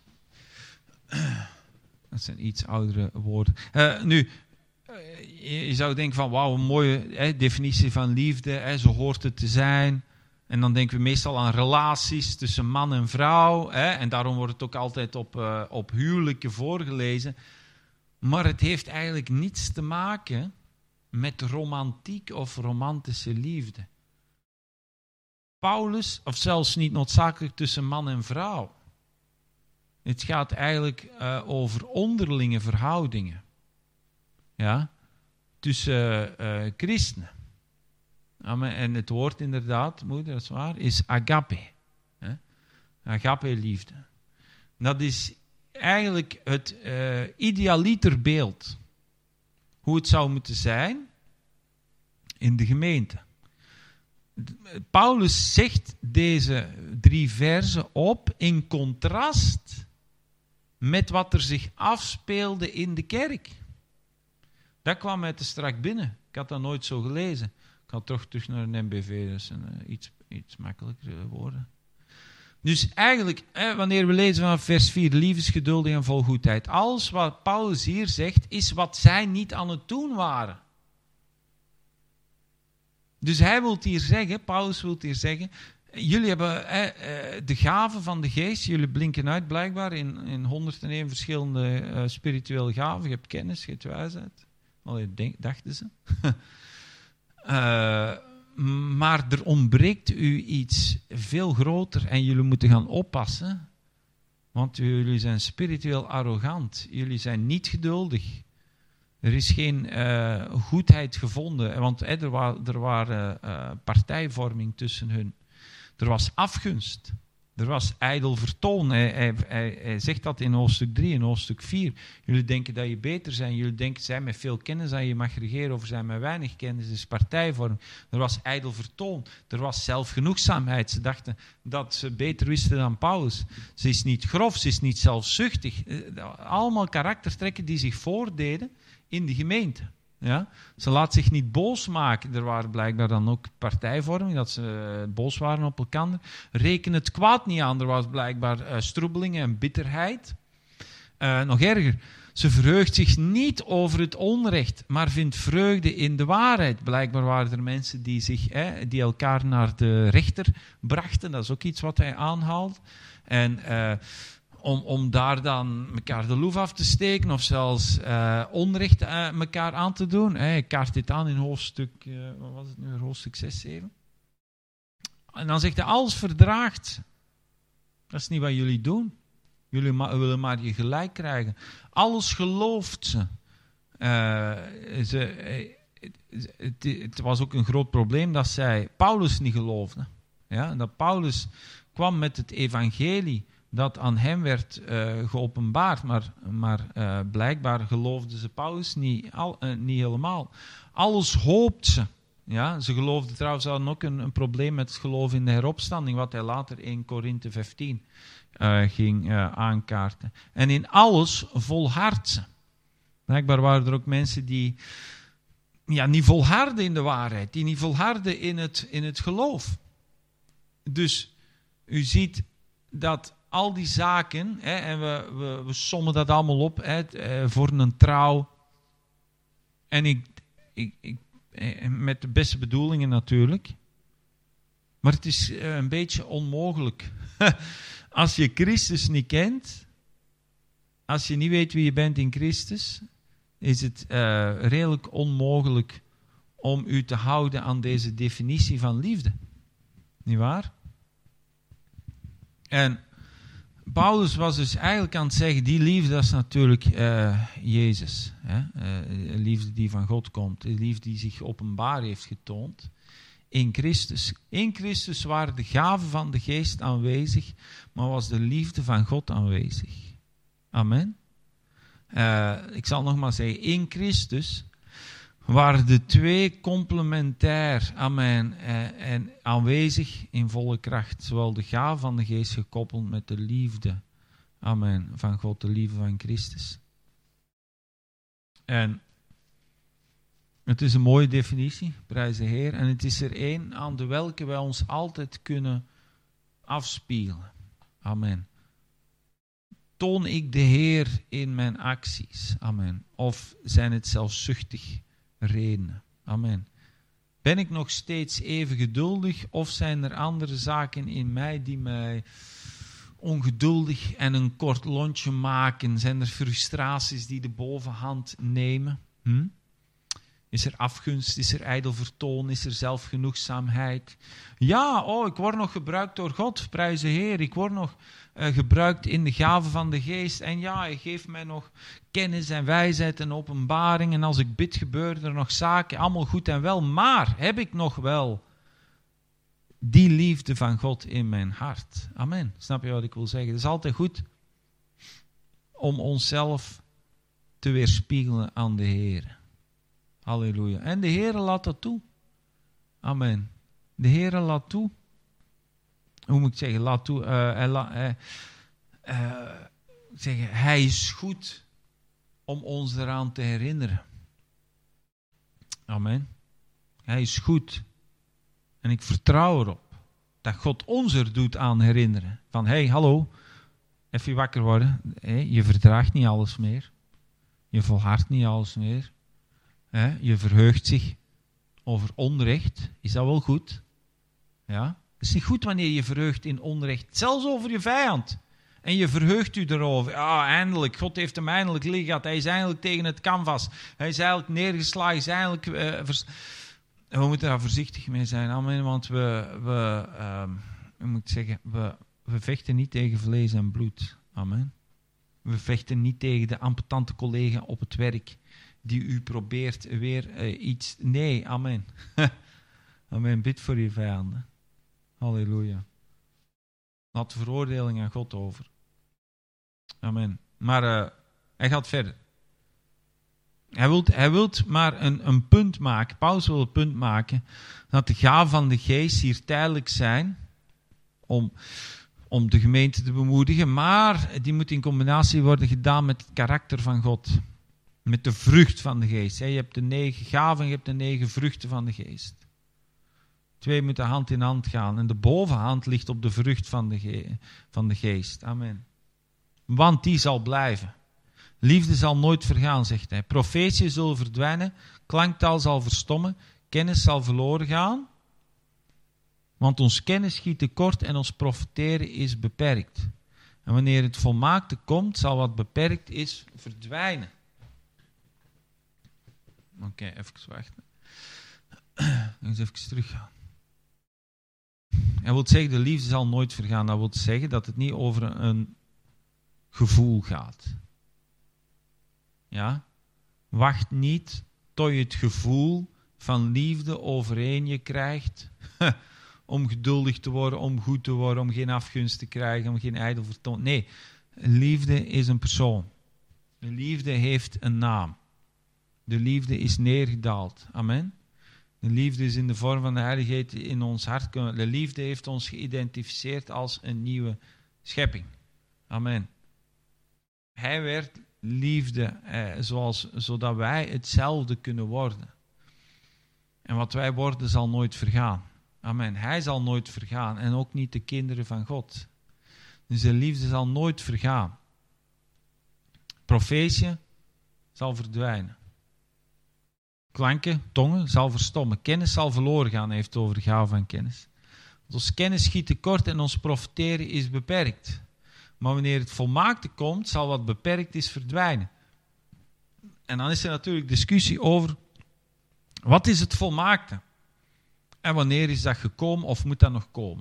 Dat zijn iets oudere woorden. Uh, nu, uh, je, je zou denken van, wauw, een mooie hè, definitie van liefde. Hè, zo hoort het te zijn. En dan denken we meestal aan relaties tussen man en vrouw. Hè, en daarom wordt het ook altijd op, uh, op huwelijken voorgelezen. Maar het heeft eigenlijk niets te maken met romantiek of romantische liefde. Paulus, of zelfs niet noodzakelijk tussen man en vrouw. Het gaat eigenlijk uh, over onderlinge verhoudingen. Ja, tussen uh, uh, christenen. Amen. En het woord inderdaad, moeder, dat is waar, is agape. Hè? Agape-liefde. Dat is eigenlijk het uh, idealiter beeld. Hoe het zou moeten zijn in de gemeente. Paulus zegt deze drie versen op in contrast met wat er zich afspeelde in de kerk. Dat kwam mij te strak binnen. Ik had dat nooit zo gelezen. Ik ga toch terug naar een M B V, dat is een uh, iets, iets makkelijkere woorden. Dus eigenlijk, hè, wanneer we lezen vanaf vers vier, lief is geduldig en vol goedheid. Alles wat Paulus hier zegt, is wat zij niet aan het doen waren. Dus hij wil hier zeggen, Paulus wil hier zeggen, jullie hebben eh, eh, de gaven van de geest, jullie blinken uit blijkbaar in, in honderdéén verschillende uh, spirituele gaven. Je hebt kennis, je hebt wijsheid. Allee, denk, dachten ze. uh, maar er ontbreekt u iets veel groter en jullie moeten gaan oppassen, want jullie zijn spiritueel arrogant, jullie zijn niet geduldig. Er is geen uh, goedheid gevonden, want eh, er, wa- er waren uh, partijvorming tussen hun. Er was afgunst. Er was ijdel vertoon. Hij, hij, hij, hij zegt dat in hoofdstuk drie en hoofdstuk vier. Jullie denken dat je beter zijn. Jullie denken, zij met veel kennis dat je mag regeren over zij met weinig kennis. Dat is partijvorming. Er was ijdel vertoon. Er was zelfgenoegzaamheid. Ze dachten dat ze beter wisten dan Paulus. Ze is niet grof, ze is niet zelfzuchtig. Allemaal karaktertrekken die zich voordeden in de gemeente. Ja? Ze laat zich niet boos maken. Er waren blijkbaar dan ook partijvorming, dat ze uh, boos waren op elkaar. Reken het kwaad niet aan. Er was blijkbaar uh, stroebelingen en bitterheid. Uh, nog erger, ze verheugt zich niet over het onrecht, maar vindt vreugde in de waarheid. Blijkbaar waren er mensen die, zich, eh, die elkaar naar de rechter brachten. Dat is ook iets wat hij aanhaalt. En... Uh, Om, om daar dan elkaar de loef af te steken of zelfs uh, onrecht uh, elkaar aan te doen. Hij kaart dit aan in hoofdstuk, uh, wat was het nu, hoofdstuk zes, zeven. En dan zegt hij, alles verdraagt. Dat is niet wat jullie doen. Jullie ma- willen maar je gelijk krijgen. Alles gelooft ze. Uh, ze uh, het, het, het was ook een groot probleem dat zij Paulus niet geloofde. Ja? En dat Paulus kwam met het evangelie dat aan hem werd uh, geopenbaard, maar, maar uh, blijkbaar geloofden ze Paulus niet, al, uh, niet helemaal. Alles hoopt ze. Ja? Ze geloofden trouwens, ze hadden ook een, een probleem met het geloof in de heropstanding, wat hij later in Korinthe vijftien uh, ging uh, aankaarten. En in alles volhardt ze. Blijkbaar waren er ook mensen die ja, niet volharden in de waarheid, die niet volharden in het, in het geloof. Dus u ziet dat al die zaken, hè, en we, we, we sommen dat allemaal op hè, voor een trouw. En ik, ik, ik, met de beste bedoelingen natuurlijk. Maar het is een beetje onmogelijk. Als je Christus niet kent, als je niet weet wie je bent in Christus, is het uh, redelijk onmogelijk om u te houden aan deze definitie van liefde. Niet waar? En Paulus was dus eigenlijk aan het zeggen, die liefde dat is natuurlijk uh, Jezus. Hè? Uh, liefde die van God komt. De liefde die zich openbaar heeft getoond in Christus. In Christus waren de gaven van de geest aanwezig, maar was de liefde van God aanwezig. Amen. Uh, ik zal nog maar zeggen, in Christus waren de twee complementair amen, uh, en aanwezig in volle kracht. Zowel de gave van de geest gekoppeld met de liefde amen, van God, de liefde van Christus. En het is een mooie definitie, prijs de Heer. En het is er één aan de welke wij ons altijd kunnen afspiegelen. Amen. Toon ik de Heer in mijn acties? Amen. Of zijn het zelfzuchtig redenen? Amen. Ben ik nog steeds even geduldig of zijn er andere zaken in mij die mij ongeduldig en een kort lontje maken? Zijn er frustraties die de bovenhand nemen? Hm? Is er afgunst? Is er ijdel vertoon? Is er zelfgenoegzaamheid? Ja, oh, ik word nog gebruikt door God, prijs de Heer. Ik word nog uh, gebruikt in de gave van de geest. En ja, hij geeft mij nog kennis en wijsheid en openbaring. En als ik bid, gebeuren er nog zaken. Allemaal goed en wel. Maar heb ik nog wel die liefde van God in mijn hart? Amen. Snap je wat ik wil zeggen? Het is altijd goed om onszelf te weerspiegelen aan de Heer. Halleluja. En de Heere laat dat toe. Amen. De Heere laat toe. Hoe moet ik zeggen? Laat toe. Uh, hij, la, uh, uh, zeggen, hij is goed om ons eraan te herinneren. Amen. Hij is goed. En ik vertrouw erop dat God ons er doet aan herinneren. Van, hé, hey, hallo. Even wakker worden. Hey, je verdraagt niet alles meer. Je volhardt niet alles meer. He, je verheugt zich over onrecht. Is dat wel goed? Ja. Het is niet goed wanneer je verheugt in onrecht. Zelfs over je vijand. En je verheugt u erover. Ja, eindelijk. God heeft hem eindelijk liggen gehad. Hij is eindelijk tegen het canvas. Hij is eigenlijk neergeslagen. Hij is eindelijk... Uh, vers- we moeten daar voorzichtig mee zijn. Amen. Want we... we uh, ik moet zeggen... We, we vechten niet tegen vlees en bloed. Amen. We vechten niet tegen de ambetante collega op het werk die u probeert weer uh, iets... Nee, amen. Amen, bid voor je vijanden. Halleluja. Laat de veroordeling aan God over. Amen. Maar uh, hij gaat verder. Hij wil hij wilt maar een, een punt maken. Paulus wil een punt maken dat de gaven van de geest hier tijdelijk zijn om, om de gemeente te bemoedigen, maar die moet in combinatie worden gedaan met het karakter van God. Met de vrucht van de geest. Je hebt de negen gaven, je hebt de negen vruchten van de geest. Twee moeten hand in hand gaan. En de bovenhand ligt op de vrucht van de, ge- van de geest. Amen. Want die zal blijven. Liefde zal nooit vergaan, zegt hij. Profetie zullen verdwijnen. Klanktaal zal verstommen. Kennis zal verloren gaan. Want ons kennis schiet tekort en ons profeteren is beperkt. En wanneer het volmaakte komt, zal wat beperkt is verdwijnen. Oké, okay, even wachten. Eens even teruggaan. Hij wil zeggen, de liefde zal nooit vergaan. Dat wil zeggen dat het niet over een gevoel gaat. Ja? Wacht niet tot je het gevoel van liefde overheen je krijgt. Om geduldig te worden, om goed te worden, om geen afgunst te krijgen, om geen ijdel vertoon. Nee, liefde is een persoon. De liefde heeft een naam. De liefde is neergedaald. Amen. De liefde is in de vorm van de heiligheid in ons hart. De liefde heeft ons geïdentificeerd als een nieuwe schepping. Amen. Hij werd liefde, eh, zoals, zodat wij hetzelfde kunnen worden. En wat wij worden zal nooit vergaan. Amen. Hij zal nooit vergaan en ook niet de kinderen van God. Dus de liefde zal nooit vergaan. Profetie zal verdwijnen. Klanken, tongen, zal verstommen. Kennis zal verloren gaan, heeft het over de gave van kennis. Want ons kennis schiet tekort en ons profiteren is beperkt. Maar wanneer het volmaakte komt, zal wat beperkt is verdwijnen. En dan is er natuurlijk discussie over, wat is het volmaakte? En wanneer is dat gekomen of moet dat nog komen?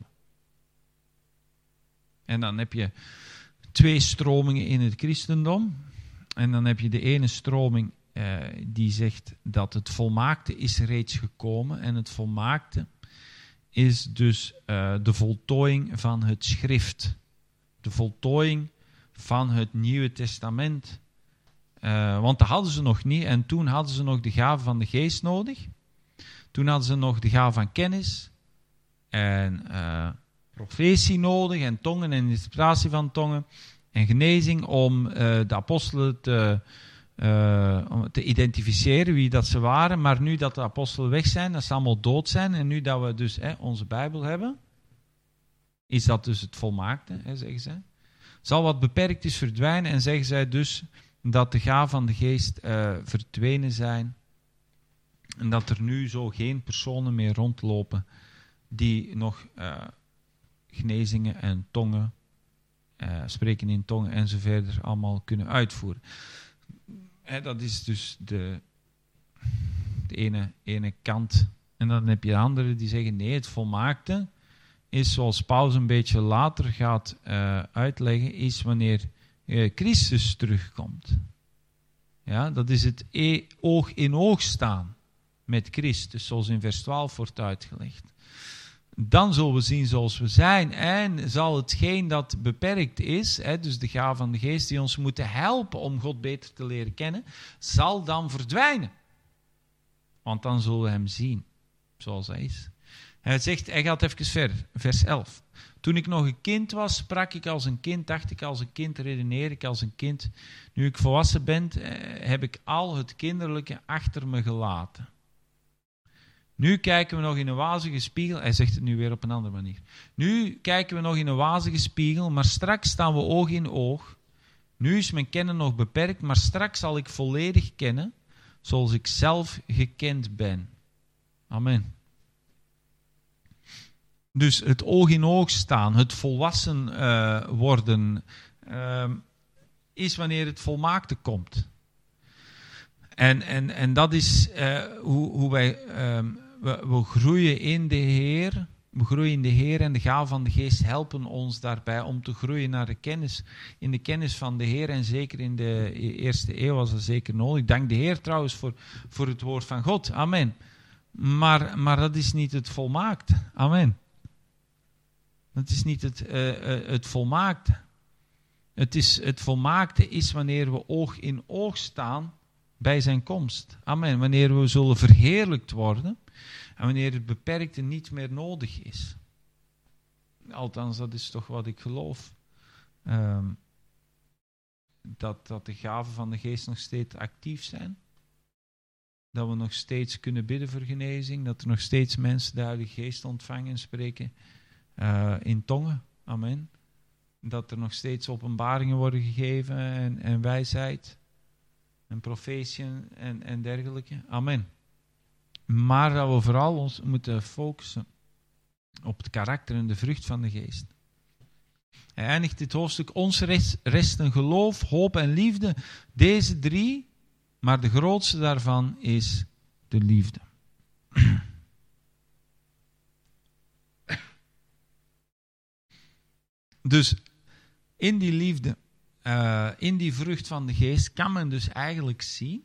En dan heb je twee stromingen in het christendom. En dan heb je de ene stroming uh, die zegt dat het volmaakte is reeds gekomen. En het volmaakte is dus uh, de voltooiing van het schrift. De voltooiing van het Nieuwe Testament. Uh, want dat hadden ze nog niet. En toen hadden ze nog de gave van de geest nodig. Toen hadden ze nog de gave van kennis. En uh, profetie nodig. En tongen en interpretatie van tongen. En genezing om uh, de apostelen te, uh, om te identificeren wie dat ze waren. Maar nu dat de apostelen weg zijn, dat ze allemaal dood zijn. En nu dat we dus eh, onze Bijbel hebben. is dat dus het volmaakte, hè, zeggen zij. Zal wat beperkt is verdwijnen en zeggen zij dus dat de gaven van de geest uh, verdwenen zijn en dat er nu zo geen personen meer rondlopen die nog uh, genezingen en tongen, uh, spreken in tongen en zo verder allemaal kunnen uitvoeren. Hè, dat is dus de, de ene, ene kant. En dan heb je anderen die zeggen nee, het volmaakte is, zoals Paulus een beetje later gaat uh, uitleggen, is wanneer uh, Christus terugkomt. Ja, dat is het e- oog in oog staan met Christus, zoals in vers twaalf wordt uitgelegd. Dan zullen we zien zoals we zijn en zal hetgeen dat beperkt is, hè, dus de gave van de geest die ons moeten helpen om God beter te leren kennen, zal dan verdwijnen. Want dan zullen we hem zien zoals hij is. Hij zegt, hij gaat even verder, vers elf. Toen ik nog een kind was, sprak ik als een kind, dacht ik als een kind, redeneer ik als een kind. Nu ik volwassen ben, heb ik al het kinderlijke achter me gelaten. Nu kijken we nog in een wazige spiegel. Hij zegt het nu weer op een andere manier. Nu kijken we nog in een wazige spiegel, maar straks staan we oog in oog. Nu is mijn kennen nog beperkt, maar straks zal ik volledig kennen, zoals ik zelf gekend ben. Amen. Dus het oog in oog staan, het volwassen uh, worden, uh, is wanneer het volmaakte komt. En, en, en dat is uh, hoe, hoe wij, uh, we, we groeien in de Heer, we groeien in de Heer en de gaven van de Geest helpen ons daarbij om te groeien naar de kennis, in de kennis van de Heer. En zeker in de eerste eeuw was dat zeker nodig. Dank de Heer trouwens voor, voor het woord van God. Amen. Maar, maar dat is niet het volmaakte. Amen. Dat is niet het, uh, uh, het volmaakte. Het, is, het volmaakte is wanneer we oog in oog staan bij zijn komst. Amen. Wanneer we zullen verheerlijkt worden en wanneer het beperkte niet meer nodig is. Althans, dat is toch wat ik geloof. Um, dat, dat de gaven van de geest nog steeds actief zijn. Dat we nog steeds kunnen bidden voor genezing. Dat er nog steeds mensen de Heilige Geest ontvangen en spreken uh, in tongen. Amen. Dat er nog steeds openbaringen worden gegeven en, en wijsheid. En profetie en, en dergelijke. Amen. Maar dat we vooral ons moeten focussen op het karakter en de vrucht van de geest. Hij eindigt dit hoofdstuk. Ons rest, resten geloof, hoop en liefde. Deze drie, maar de grootste daarvan is de liefde. Dus in die liefde, uh, in die vrucht van de geest, kan men dus eigenlijk zien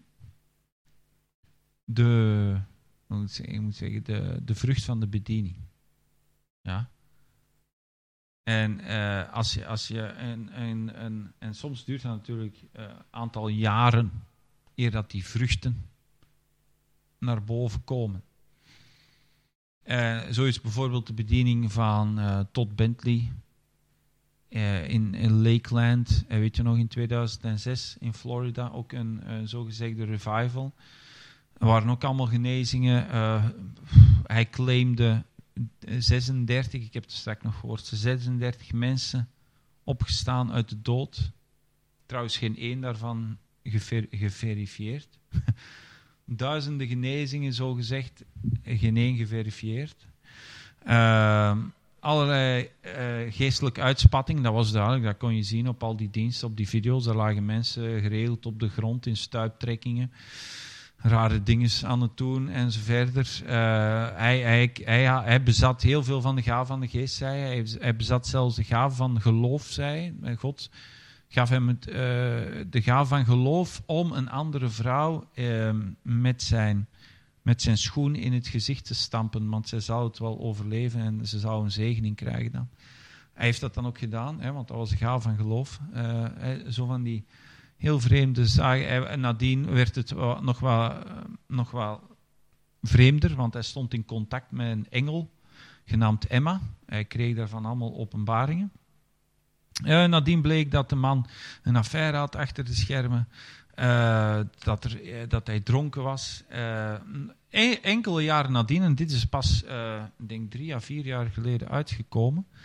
de, ik moet zeggen, de, de vrucht van de bediening. Ja. En uh, als je, als je en, en, en, en soms duurt het natuurlijk een uh, aantal jaren eer dat die vruchten naar boven komen. Uh, zo is bijvoorbeeld de bediening van uh, Todd Bentley uh, in, in Lakeland, uh, weet je nog, in tweeduizend zes in Florida, ook een uh, zogezegde revival. Er waren ook allemaal genezingen. Uh, hij claimde zesendertig, ik heb het straks nog gehoord, zesendertig mensen opgestaan uit de dood. Trouwens geen één daarvan gever, geverifieerd. Duizenden genezingen, zogezegd, geen één geverifieerd. Uh, allerlei uh, geestelijke uitspatting, dat was duidelijk, dat kon je zien op al die diensten, op die video's. Daar lagen mensen geregeld op de grond in stuiptrekkingen. Rare dingen aan het doen en zo verder. Uh, hij, hij, hij, hij bezat heel veel van de gave van de geest, zei hij. Hij, hij bezat zelfs de gave van geloof, zei hij. God gaf hem het, uh, de gave van geloof om een andere vrouw uh, met, zijn, met zijn schoen in het gezicht te stampen, want zij zou het wel overleven en ze zou een zegening krijgen dan. Hij heeft dat dan ook gedaan, hè, want dat was de gave van geloof. Uh, zo van die heel vreemde zaken. En nadien werd het nog wel, nog wel vreemder, want hij stond in contact met een engel genaamd Emma. Hij kreeg daarvan allemaal openbaringen. Uh, nadien bleek dat de man een affaire had achter de schermen, uh, dat, er, uh, dat hij dronken was. Uh, enkele jaren nadien, en dit is pas, uh, ik denk drie à vier jaar geleden uitgekomen,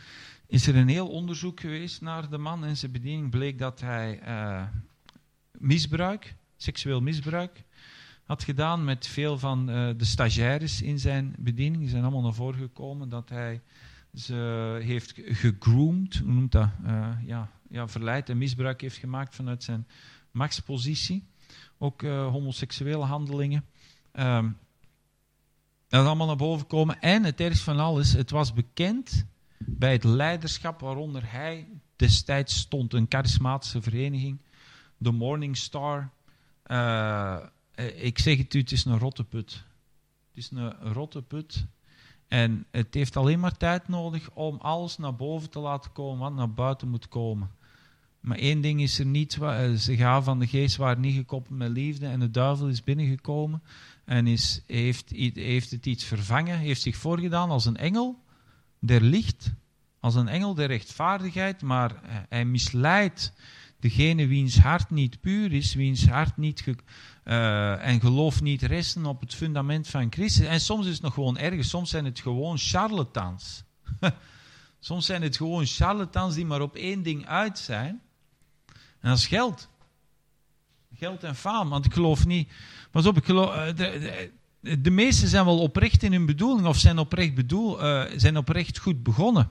is er een heel onderzoek geweest naar de man en zijn bediening. Bleek dat hij uh, misbruik, seksueel misbruik, had gedaan met veel van uh, de stagiaires in zijn bediening. Die zijn allemaal naar voren gekomen dat hij ze heeft gegroomd, hoe noemt dat? Uh, ja, ja, verleid en misbruik heeft gemaakt vanuit zijn machtspositie. Ook uh, homoseksuele handelingen. Um, dat is allemaal naar boven gekomen. En het ergste van alles, het was bekend bij het leiderschap waaronder hij destijds stond. Een charismatische vereniging, de Morning Star. Uh, ik zeg het u, het is een rotteput. Het is een rotteput. En het heeft alleen maar tijd nodig om alles naar boven te laten komen wat naar buiten moet komen. Maar één ding is er niet, ze gaan van de geest waren niet gekoppeld met liefde en de duivel is binnengekomen en is, heeft, heeft het iets vervangen, heeft zich voorgedaan als een engel der licht, als een engel der rechtvaardigheid, maar hij misleidt degene wiens hart niet puur is, wiens hart niet ge, uh, en geloof niet resten op het fundament van Christus. En soms is het nog gewoon erger, soms zijn het gewoon charlatans. Soms zijn het gewoon charlatans die maar op één ding uit zijn. En dat is geld. Geld en faam. Want ik geloof niet... Pas op, ik geloof, de, de, de meesten zijn wel oprecht in hun bedoeling of zijn oprecht, bedoel, uh, zijn oprecht goed begonnen.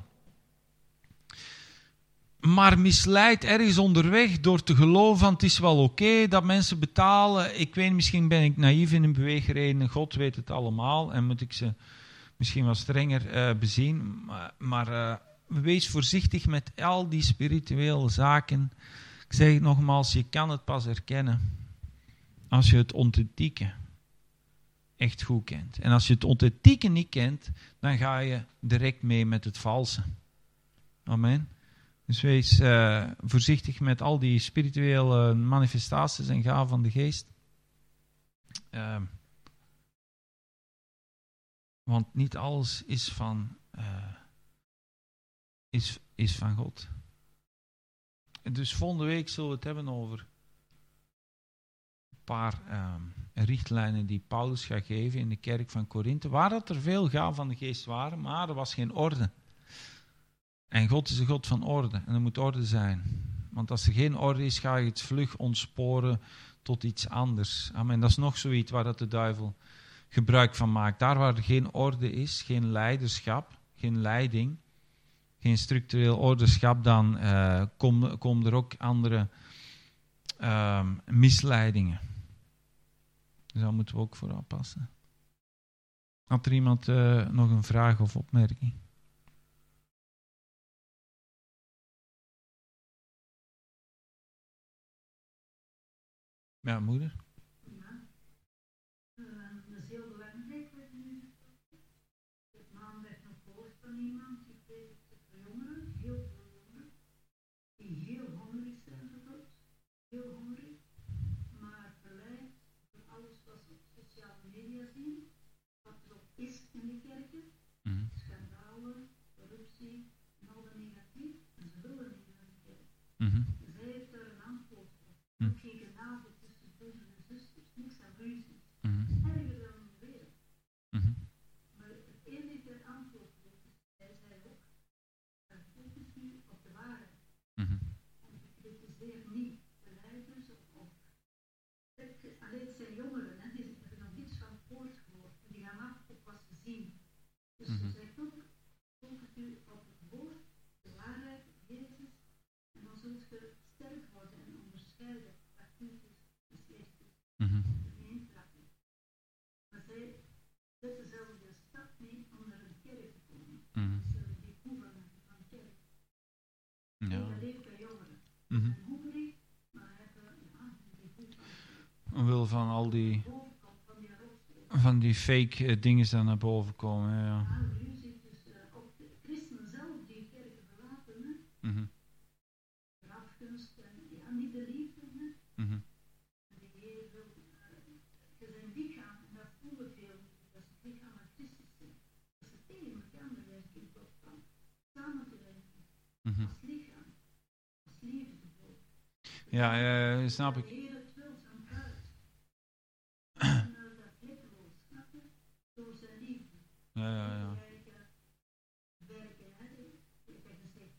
Maar misleid ergens onderweg door te geloven van het is wel oké okay dat mensen betalen. Ik weet, misschien ben ik naïef in een beweegreden. God weet het allemaal en moet ik ze misschien wat strenger uh, bezien. Maar, maar uh, wees voorzichtig met al die spirituele zaken. Ik zeg het nogmaals, je kan het pas herkennen als je het authentieke echt goed kent. En als je het authentieke niet kent, dan ga je direct mee met het valse. Amen. Dus wees uh, voorzichtig met al die spirituele manifestaties en gaven van de geest. Uh, want niet alles is van, uh, is, is van God. Dus volgende week zullen we het hebben over een paar uh, richtlijnen die Paulus gaat geven in de kerk van Korinthe. Waar dat er veel gaven van de geest waren, maar er was geen orde. En God is een God van orde. En er moet orde zijn. Want als er geen orde is, ga je het vlug ontsporen tot iets anders. Amen. Dat is nog zoiets waar dat de duivel gebruik van maakt. Daar waar er geen orde is, geen leiderschap, geen leiding, geen structureel ouderschap, dan uh, komen kom er ook andere uh, misleidingen. Dus daar moeten we ook voor oppassen. Had er iemand uh, nog een vraag of opmerking? Ja, moeder? Ja, uh, dat is heel belangrijk wat je nu zegt. Ik heb maandag een post van iemand die weet voor jongeren, heel veel jongeren, die heel hongerig zijn voor God, heel hongerig, maar verleid door alles wat ze op sociale media zien, wat er ook is in de kerken, mm-hmm. Schandalen, corruptie en al dat negatief, en ze willen niet naar de kerk. Mm-hmm. En zij heeft daar een antwoord op. Mm-hmm. Ook geen genade tussen broers en zusters, niks aan ruzie. Mm-hmm. Erger dan in de wereld. Mm-hmm. Maar het enige antwoord is, zij zei ook, dat focus nu op de waarheid. Mm-hmm. En ik kritiseer niet de leiders of, of alleen het zijn jongeren, hè, die hebben nog niets van voortgehoord en die gaan af op wat ze zien. Dus mm-hmm. ze zegt ook, focus nu op het woord, de waarheid, Jezus, en dan zult je sterk worden en onderscheiden wat goed is en slecht is. Mm-hmm. Maar zij zetten zelf de stap mee om naar een kerk te komen. Mm-hmm. Ze hebben die hoeven van de kerk. Ja. En dat leeft bij jongeren. Ze mm-hmm. zijn hongerig, maar hebben ja, die hoeven. Omwille van al die, van die fake uh, dingen die naar boven komen. Ja, ja. Ja, nu zit dus uh, ook de christenen zelf die kerken verlaten. Hè? Mm-hmm. Grafkunst en ja, niet de liefde. Hè? Mm-hmm. En die Heer wil uh, zijn lichaam, en dat voelen veel, dat is het lichaam van Christus zijn. Dat ze tegen elkaar werken in plaats van samen te werken. Mm-hmm. Als lichaam, als liefde. Ja, uh, snap ik. Door zijn liefde. Ja, ja, ja.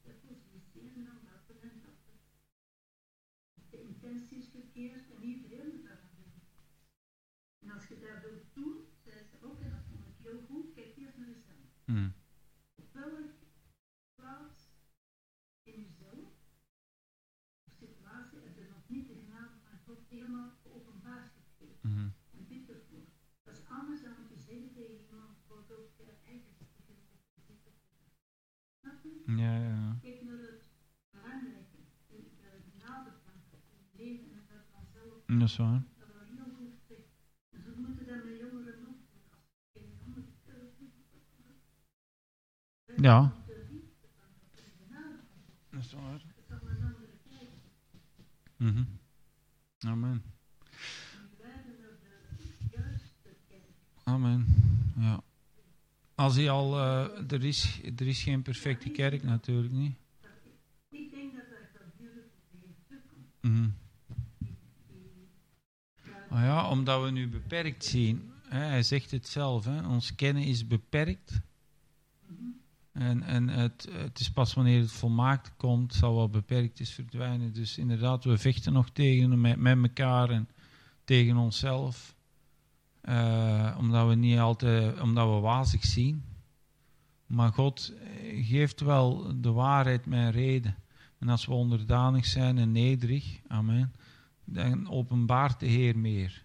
mens is verkeerd en iedereen moet dat doen. En als je dat wilt doen, zei ze ook, en dat vond ik heel goed, kijk eerst naar jezelf. Mm. Op welke plaats in jezelf of situatie heb je nog niet de genade van God helemaal openbaar gekregen? Mm-hmm. En bid ervoor. Dat is anders dan om te zeggen tegen iemand, bijvoorbeeld, je eigen Snap je? Ja, ja, ja. Kijk naar het belangrijke, de genade van het leven en het vanzelf. Dat is waar. Dat was heel goed gezegd. En zo moeten dat met jongeren ook doen. Als ze geen jongeren Ja. Dat is waar. is toch een andere tijd. Mm-hmm. Amen. En wij hebben er de juiste kerk. Amen. Ja. Als hij al, uh, er, is, er is geen perfecte kerk natuurlijk niet. Ik denk dat dat gedurende de terugkomt. Mm-hmm. Oh ja, omdat we nu beperkt zien. Hè, hij zegt het zelf, hè, ons kennen is beperkt. En, en het, het is pas wanneer het volmaakt komt, zal wat beperkt is verdwijnen. Dus inderdaad, we vechten nog tegen met, met elkaar en tegen onszelf. Uh, omdat we niet altijd, omdat we wazig zien. Maar God geeft wel de waarheid met een reden. En als we onderdanig zijn en nederig, amen, dan openbaart de Heer meer.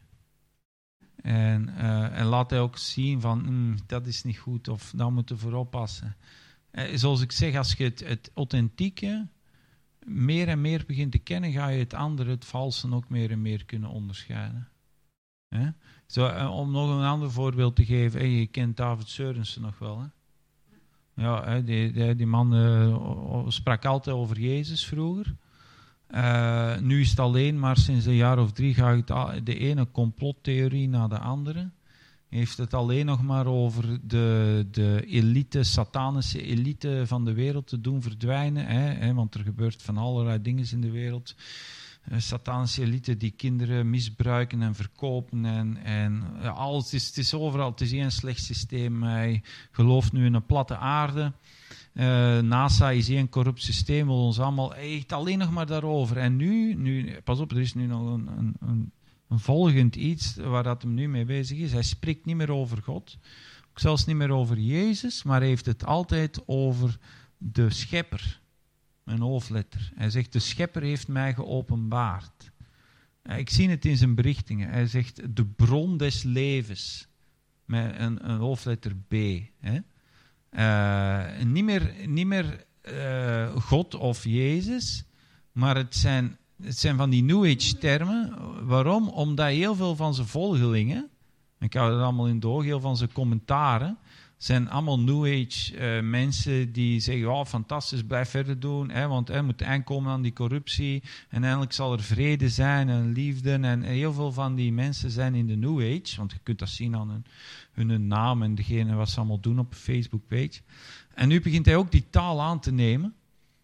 En, uh, en laat hij ook zien van, mm, dat is niet goed of dat moeten we voor oppassen. Uh, zoals ik zeg, als je het, het authentieke meer en meer begint te kennen, ga je het andere, het valse, ook meer en meer kunnen onderscheiden. Hè? Zo, uh, om nog een ander voorbeeld te geven, hey, je kent David Sørensen nog wel, hè? Ja, hè, die, die, die man uh, sprak altijd over Jezus vroeger. Uh, nu is het alleen, maar sinds een jaar of drie gaat het de ene complottheorie na de andere. Heeft het alleen nog maar over de, de elite, satanische elite van de wereld te doen verdwijnen. Hè, hè, want er gebeurt van allerlei dingen in de wereld. Uh, satanische elite die kinderen misbruiken en verkopen. En, en ja, alles, het, is, het is overal, het is één slecht systeem. Hij gelooft nu in een platte aarde. Uh, NASA is één corrupt systeem, wil ons allemaal echt alleen nog maar daarover. En nu, nu pas op, er is nu nog een, een, een, een volgend iets waar dat hem nu mee bezig is. Hij spreekt niet meer over God, ook zelfs niet meer over Jezus, maar hij heeft het altijd over de Schepper, een hoofdletter. Hij zegt, de Schepper heeft mij geopenbaard. Uh, ik zie het in zijn berichtingen. Hij zegt, de bron des levens, met een, een hoofdletter B, hè. Uh, niet meer, niet meer uh, God of Jezus, maar het zijn, het zijn van die New Age termen. Waarom? Omdat heel veel van zijn volgelingen, ik hou dat allemaal in de oog, heel van zijn commentaren, zijn allemaal New Age uh, mensen die zeggen, oh fantastisch, blijf verder doen, hè, want er moet eind komen aan die corruptie en eindelijk zal er vrede zijn en liefde. En, en heel veel van die mensen zijn in de New Age, want je kunt dat zien aan hun, hun naam en degene wat ze allemaal doen op een Facebook-page. En nu begint hij ook die taal aan te nemen.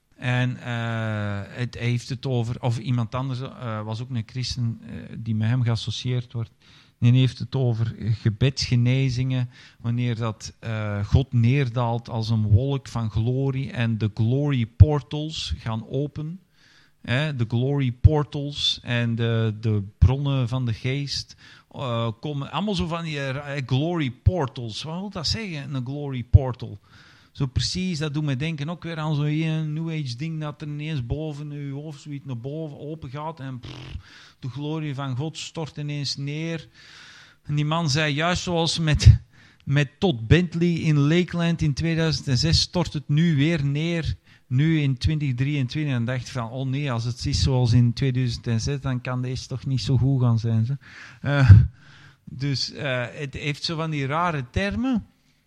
En uh, het heeft het over, of iemand anders uh, was ook een christen uh, die met hem geassocieerd wordt. Die heeft het over gebedsgenezingen, wanneer dat uh, God neerdaalt als een wolk van glorie en de glory portals gaan open. Hè, de glory portals en de, de bronnen van de geest uh, komen. Allemaal zo van die uh, glory portals. Wat wil dat zeggen, een glory portal? Zo precies, dat doet me denken ook weer aan zo'n New Age ding dat er ineens boven je hoofd zoiets naar boven open gaat en pff, de glorie van God stort ineens neer. En die man zei juist zoals met, met Todd Bentley in Lakeland in tweeduizend zes stort het nu weer neer, nu in twintig drieëntwintig. En dacht van, oh nee, als het is zoals in tweeduizend zes, dan kan deze toch niet zo goed gaan zijn. Zo. Uh, dus uh, het heeft zo van die rare termen.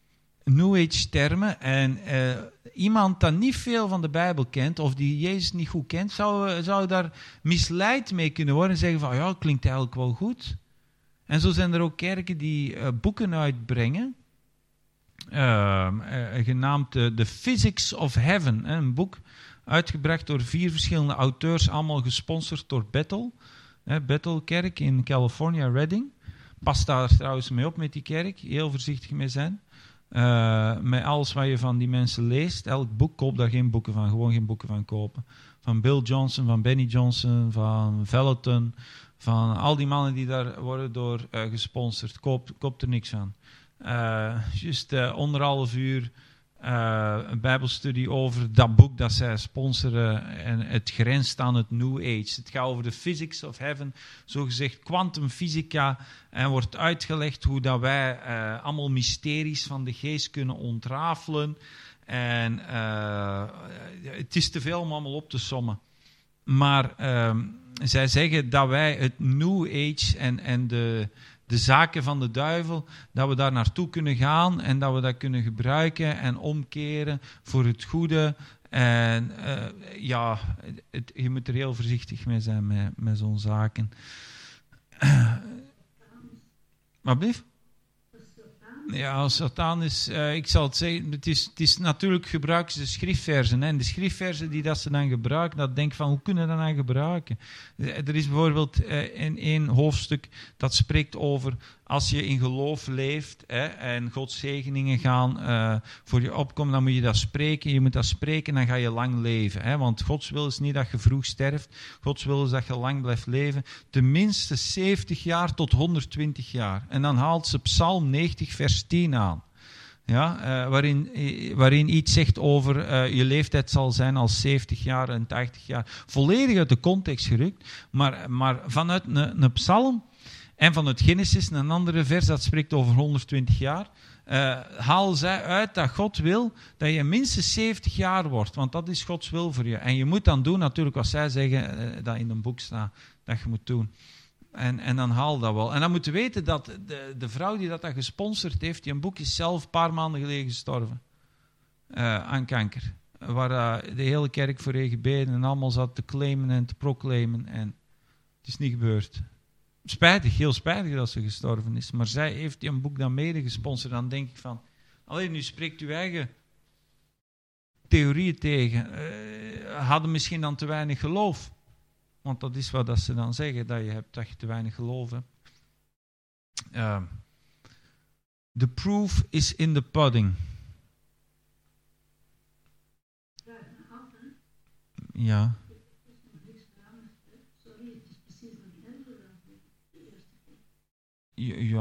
New Age termen en uh, iemand dat niet veel van de Bijbel kent of die Jezus niet goed kent, zou, zou daar misleid mee kunnen worden en zeggen van ja, het klinkt eigenlijk wel goed. En zo zijn er ook kerken die uh, boeken uitbrengen, uh, uh, genaamd uh, The Physics of Heaven, hè, een boek uitgebracht door vier verschillende auteurs, allemaal gesponsord door Bethel, hè, Bethel Kerk in California, Redding. Pas daar trouwens mee op met die kerk, heel voorzichtig mee zijn. Uh, met alles wat je van die mensen leest, elk boek, koop daar geen boeken van, gewoon geen boeken van kopen. Van van Bill Johnson, van Benny Johnson, van Vallotton, van al die mannen die daar worden door uh, gesponsord. Koop, koop er niks van. Uh, Juist uh, anderhalf uur uh, een bijbelstudie over dat boek dat zij sponsoren en het grenst aan het New Age. Het gaat over de physics of heaven, zogezegd kwantumfysica, en wordt uitgelegd hoe dat wij uh, allemaal mysteries van de geest kunnen ontrafelen. En uh, het is te veel om allemaal op te sommen. Maar uh, zij zeggen dat wij het New Age en, en de, de zaken van de duivel, dat we daar naartoe kunnen gaan en dat we dat kunnen gebruiken en omkeren voor het goede. En uh, ja, het, je moet er heel voorzichtig mee zijn met, met zo'n zaken. Maar blijf? Ja, Satan is, uh, ik zal het zeggen, het is, het is natuurlijk gebruiken ze schriftversen. Hè. En de schriftversen die dat ze dan gebruiken, dat denk ik van, hoe kunnen we dat dan gebruiken? Er is bijvoorbeeld uh, in één hoofdstuk dat spreekt over, als je in geloof leeft, hè, en Gods zegeningen gaan uh, voor je opkomen, dan moet je dat spreken. Je moet dat spreken, dan ga je lang leven. Hè. Want Gods wil is niet dat je vroeg sterft. Gods wil is dat je lang blijft leven. Tenminste zeventig jaar tot honderdtwintig jaar. En dan haalt ze Psalm negentig vers tien aan. Ja, uh, waarin, uh, waarin iets zegt over uh, je leeftijd zal zijn als zeventig jaar en tachtig jaar. Volledig uit de context gerukt. Maar, maar vanuit een, een psalm en van het Genesis, een andere vers dat spreekt over honderdtwintig jaar, uh, halen zij uit dat God wil dat je minstens zeventig jaar wordt. Want dat is Gods wil voor je. En je moet dan doen natuurlijk wat zij zeggen, uh, dat in een boek staat, dat je moet doen. En, en dan haal dat wel. En dan moet je weten dat de, de vrouw die dat, dat gesponsord heeft, die een boek is zelf een paar maanden geleden gestorven. Uh, aan kanker. Waar uh, de hele kerk voor heeft gebeden en allemaal zat te claimen en te proclaimen. En het is niet gebeurd. Spijtig, heel spijtig dat ze gestorven is. Maar zij heeft die een boek dan mede gesponsord. Dan denk ik van, alleen nu spreekt uw eigen theorieën tegen. Uh, hadden misschien dan te weinig geloof. Want dat is wat dat ze dan zeggen, dat je, hebt, dat je te weinig geloof hebt. Uh, the proof is in the pudding. Ja. Ja.